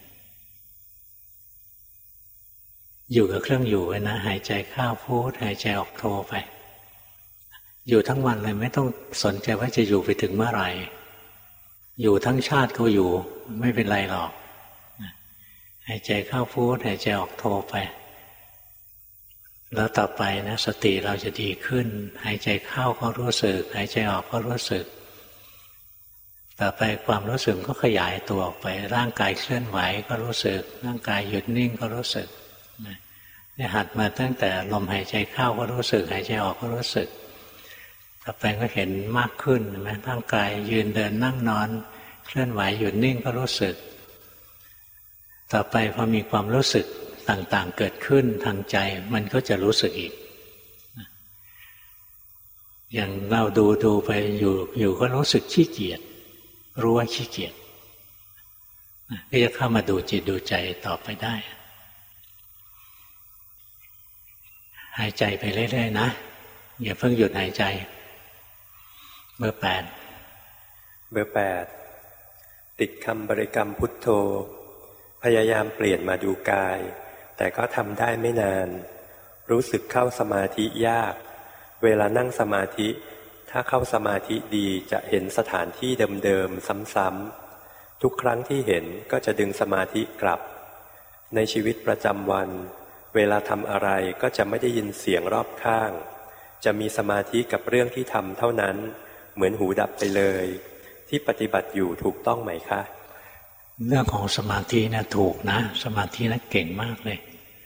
อยู่กับเครื่องอยู่ไว้นะหายใจเข้าพูดหายใจออกโทไปอยู่ทั้งวันเลยไม่ต้องสนใจว่าจะอยู่ไปถึงเมื่อไหร่อยู่ทั้งชาติก็อยู่ไม่เป็นไรหรอกหายใจเข้าพูดหายใจออกโทไปแล้วต่อไปนะสติเราจะดีขึ้นหายใจเข้าก็รู้สึกหายใจออกก็รู้สึกต่อไปความรู้สึกก็ขยายตัวออกไปร่างกายเคลื่อนไหวก็รู้สึกร่างกายหยุดนิ่งก็รู้สึกเนี่ยหัดมาตั้งแต่ลมหายใจเข้าก็รู้สึกหายใจออกก็รู้สึกต่อไปก็เห็นมากขึ้นใช่ไหมร่างกายยืนเดินนั่งนอนเคลื่อนไหวหยุดนิ่งก็รู้สึกต่อไปพอมีความรู้สึกต่างๆเกิดขึ้นทางใจมันก็จะรู้สึกอีกอย่างเราดูดูไปอยู่อยู่ก็รู้สึกขี้เกียจรู้ว่าขี้เกียจก็จะเข้ามาดูจิตดูใจต่อไปได้หายใจไปเรื่อยๆนะอย่าเพิ่งหยุดหายใจเบอร์แปดเบอร์แปดติดคำบริกรรมพุทโธพยายามเปลี่ยนมาดูกายแต่ก็ทำได้ไม่นานรู้สึกเข้าสมาธิยากเวลานั่งสมาธิถ้าเข้าสมาธิดีจะเห็นสถานที่เดิมๆซ้ำๆทุกครั้งที่เห็นก็จะดึงสมาธิกลับในชีวิตประจำวันเวลาทำอะไรก็จะไม่ได้ยินเสียงรอบข้างจะมีสมาธิกับเรื่องที่ทำเท่านั้นเหมือนหูดับไปเลยที่ปฏิบัติอยู่ถูกต้องไหมคะเรื่องของสมาธินะถูกนะสมาธินะเก่งมากเลย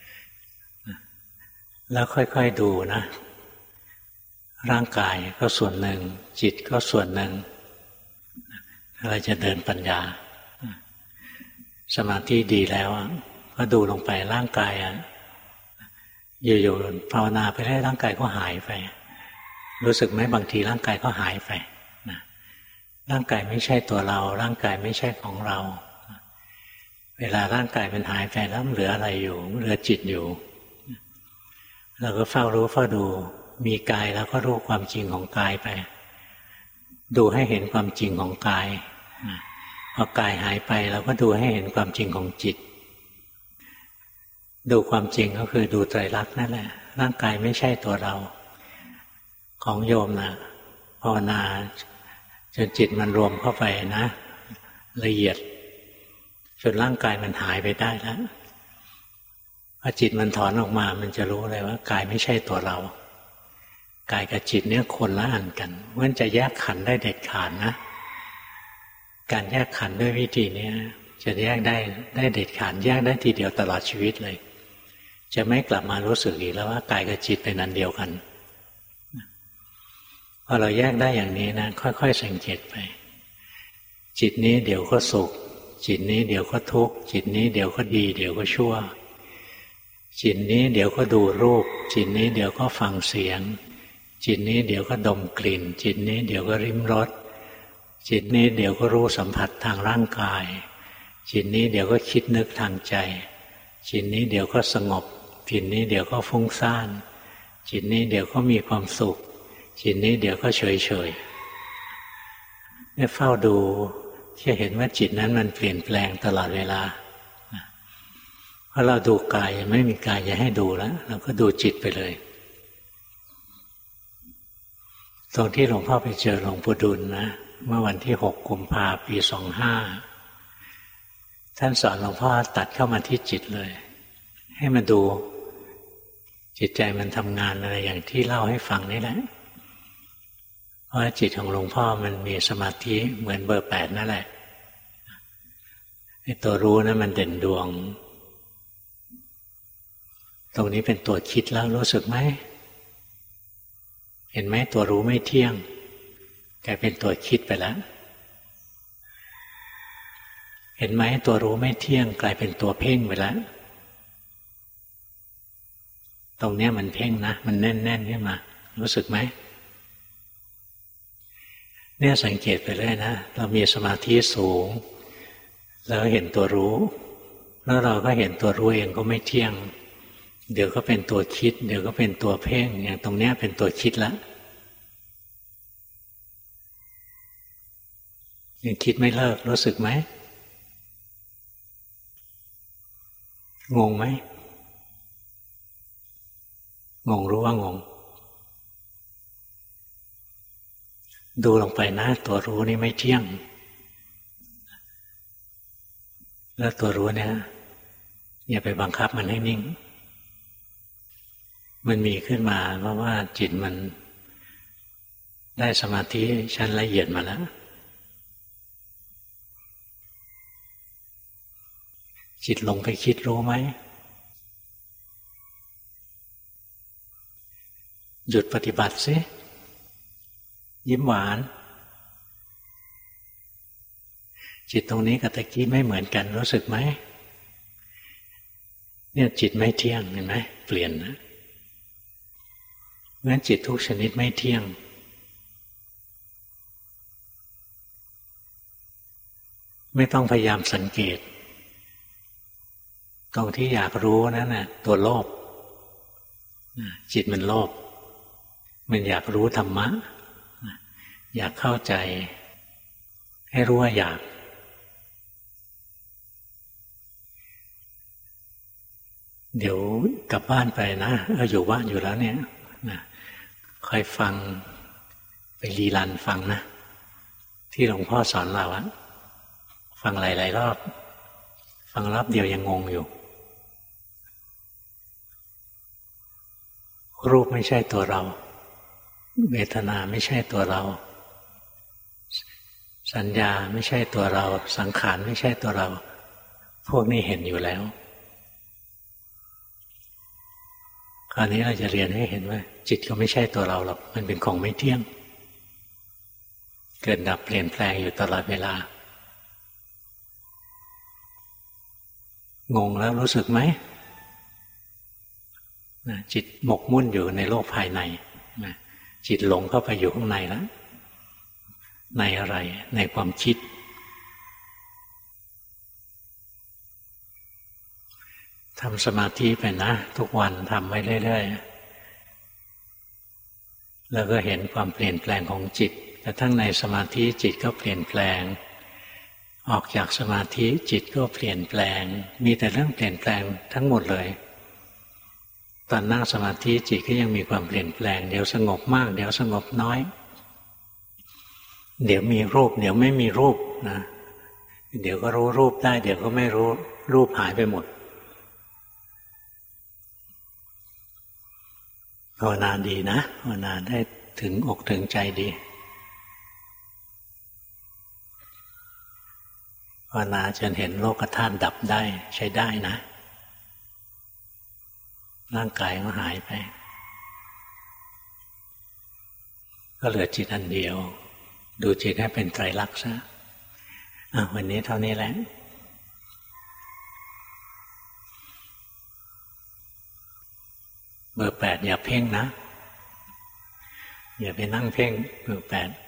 แล้วค่อยๆดูนะร่างกายก็ส่วนหนึ่งจิตก็ส่วนหนึ่งเราจะเดินปัญญาสมาธิดีแล้วก็ดูลงไปร่างกายอยู่ๆภาวนาไปได้ร่างกายก็หายไปรู้สึกไหมบางทีร่างกายก็หายไปนะร่างกายไม่ใช่ตัวเราร่างกายไม่ใช่ของเราเวลาร่างกายมันหายไปแล้วเหลืออะไรอยู่เหลือจิตอยู่เราก็เฝ้ารู้เฝ้าดูมีกายแล้วก็รู้ความจริงของกายไปดูให้เห็นความจริงของกายพอกายหายไปเราก็ดูให้เห็นความจริงของจิตดูความจริงก็คือดูไตรลักษณ์นั่นแหละร่างกายไม่ใช่ตัวเราของโยมนะภาวนาจนจิตมันรวมเข้าไปนะละเอียดจนร่างกายมันหายไปได้แล้วพอจิตมันถอนออกมามันจะรู้เลยว่ากายไม่ใช่ตัวเรากายกับจิตเนี่ยคนละอันกันเพราะฉะนั้นจะแยกขันธ์ได้เด็ดขาดนะการแยกขันธ์ด้วยวิธีนี้จะแยกได้ได้เด็ดขาดแยกได้ทีเดียวตลอดชีวิตเลยจะไม่กลับมารู้สึกอีกแล้วว่ากายกับจิตเป็นอันเดียวกันพอเราแยกได้อย่างนี้นะค่อยๆสังเกตไปจิตนี้เดี๋ยวก็สุขจิตนี้เดี๋ยวก็ทุกข์จิตนี้เดี๋ยวก็ดีเดี๋ยวก็ชั่วจิตนี้เดี๋ยวก็ดูรูปจิตนี้เดี๋ยวก็ฟังเสียงจิตนี้เดี๋ยวก็ดมกลิ่นจิตนี้เดี๋ยวก็ริมรสจิตนี้เดี๋ยวก็รู้สัมผัสทางร่างกายจิตนี้เดี๋ยวก็คิดนึกทางใจจิตนี้เดี๋ยวก็สงบจิตนี้เดี๋ยวก็ฟุ้งซ่านจิตนี้เดี๋ยวก็มีความสุขจิตนี้เดี๋ยวก็เฉยเฉยเนี่ยเฝ้าดูจะเห็นว่าจิตนั้นมันเปลี่ยนแปลงตลอดเวลาเพราะเราดูกายไม่มีกายจะให้ดูแล้วเราก็ดูจิตไปเลยตรงที่หลวงพ่อไปเจอหลวงปู่ดุลนะเมื่อวันที่หกกุมภาพันธ์ปีสองห้าท่านสอนหลวงพ่อตัดเข้ามาที่จิตเลยให้มาดูจิตใจมันทำงานอะไรอย่างที่เล่าให้ฟังนี่แหละเพราะจิตของหลวงพ่อมันมีสมาธิเหมือนเบอร์แปดนั่นแหละไอ้ตัวรู้นะมันเด่นดวงตรงนี้เป็นตัวคิดแล้วรู้สึกไหมเห็นไหมตัวรู้ไม่เที่ยงกลายเป็นตัวคิดไปแล้วเห็นไหมตัวรู้ไม่เที่ยงกลายเป็นตัวเพ่งไปแล้วตรงนี้มันเพ่งนะมันแน่นๆขึ้นมารู้สึกไหมเนี่ยสังเกตไปเลยนะเรามีสมาธิสูงแล้วเห็นตัวรู้แล้วเราก็เห็นตัวรู้เองก็ไม่เที่ยงเดี๋ยวก็เป็นตัวคิดเดี๋ยวก็เป็นตัวเพ่งอย่างตรงนี้เป็นตัวคิดละยังคิดไม่เลิกรู้สึกไหมงงไหมงงรู้ว่างงดูลงไปนะตัวรู้นี่ไม่เที่ยงแล้วตัวรู้เนี่ยอย่าไปบังคับมันให้นิ่งมันมีขึ้นมาเพราะว่าจิตมันได้สมาธิชั้นละเอียดมาแล้วจิตลงไปคิดรู้ไหมหยุดปฏิบัติสิยิ้มหวานจิตตรงนี้กับตะกี้ไม่เหมือนกันรู้สึกไหมเนี่ยจิตไม่เที่ยงเห็นไหมเปลี่ยนนะงั้นจิตทุกชนิดไม่เที่ยงไม่ต้องพยายามสังเกตตรงที่อยากรู้นั่นน่ะตัวโลภจิตมันโลภมันอยากรู้ธรรมะอยากเข้าใจให้รู้ว่าอยากเดี๋ยวกลับบ้านไปนะเอาอยู่บ้านอยู่แล้วเนี่ยนะคอยฟังไปรีรันฟังนะที่หลวงพ่อสอนเราอะฟังหลายๆรอบฟังรอบเดียวยังงงอยู่รูปไม่ใช่ตัวเราเวทนาไม่ใช่ตัวเราสัญญาไม่ใช่ตัวเราสังขารไม่ใช่ตัวเราพวกนี้เห็นอยู่แล้วคราวนี้เราจะเรียนให้เห็นว่าจิตก็ไม่ใช่ตัวเราหรอกมันเป็นของไม่เที่ยงเกิดดับเปลี่ยนแปลงอยู่ตลอดเวลางงแล้วรู้สึกไหมจิตหมกมุ่นอยู่ในโลกภายในจิตหลงเข้าไปอยู่ข้างในแล้วในอะไรในความคิดทำสมาธิไปนะทุกวันทำไปเรื่อยๆแล้วก็เห็นความเปลี่ยนแปลงของจิตแต่ทั้งในสมาธิจิตก็เปลี่ยนแปลงออกจากสมาธิจิตก็เปลี่ยนแปลงมีแต่เรื่องเปลี่ยนแปลงทั้งหมดเลยตอนนั่งสมาธิจิตก็ยังมีความเปลี่ยนแปลงเดี๋ยวสงบมากเดี๋ยวสงบน้อยเดี๋ยวมีรูปเดี๋ยวไม่มีรูปนะเดี๋ยวก็รู้รูปได้เดี๋ยวก็ไม่รู้รูปหายไปหมดภาวนาดีนะภาวนาได้ถึงอกถึงใจดีภาวนาจนเห็นโลกธาตุดับได้ใช้ได้นะร่างกายก็หายไปก็เหลือจิตอันเดียวดูจิตให้เป็นไตรลักษณ์ซะอ่ะวันนี้เท่านี้แหละเบอร์แปดอย่าเพ่งนะอย่าไปนั่งเพ่งเบอร์แปด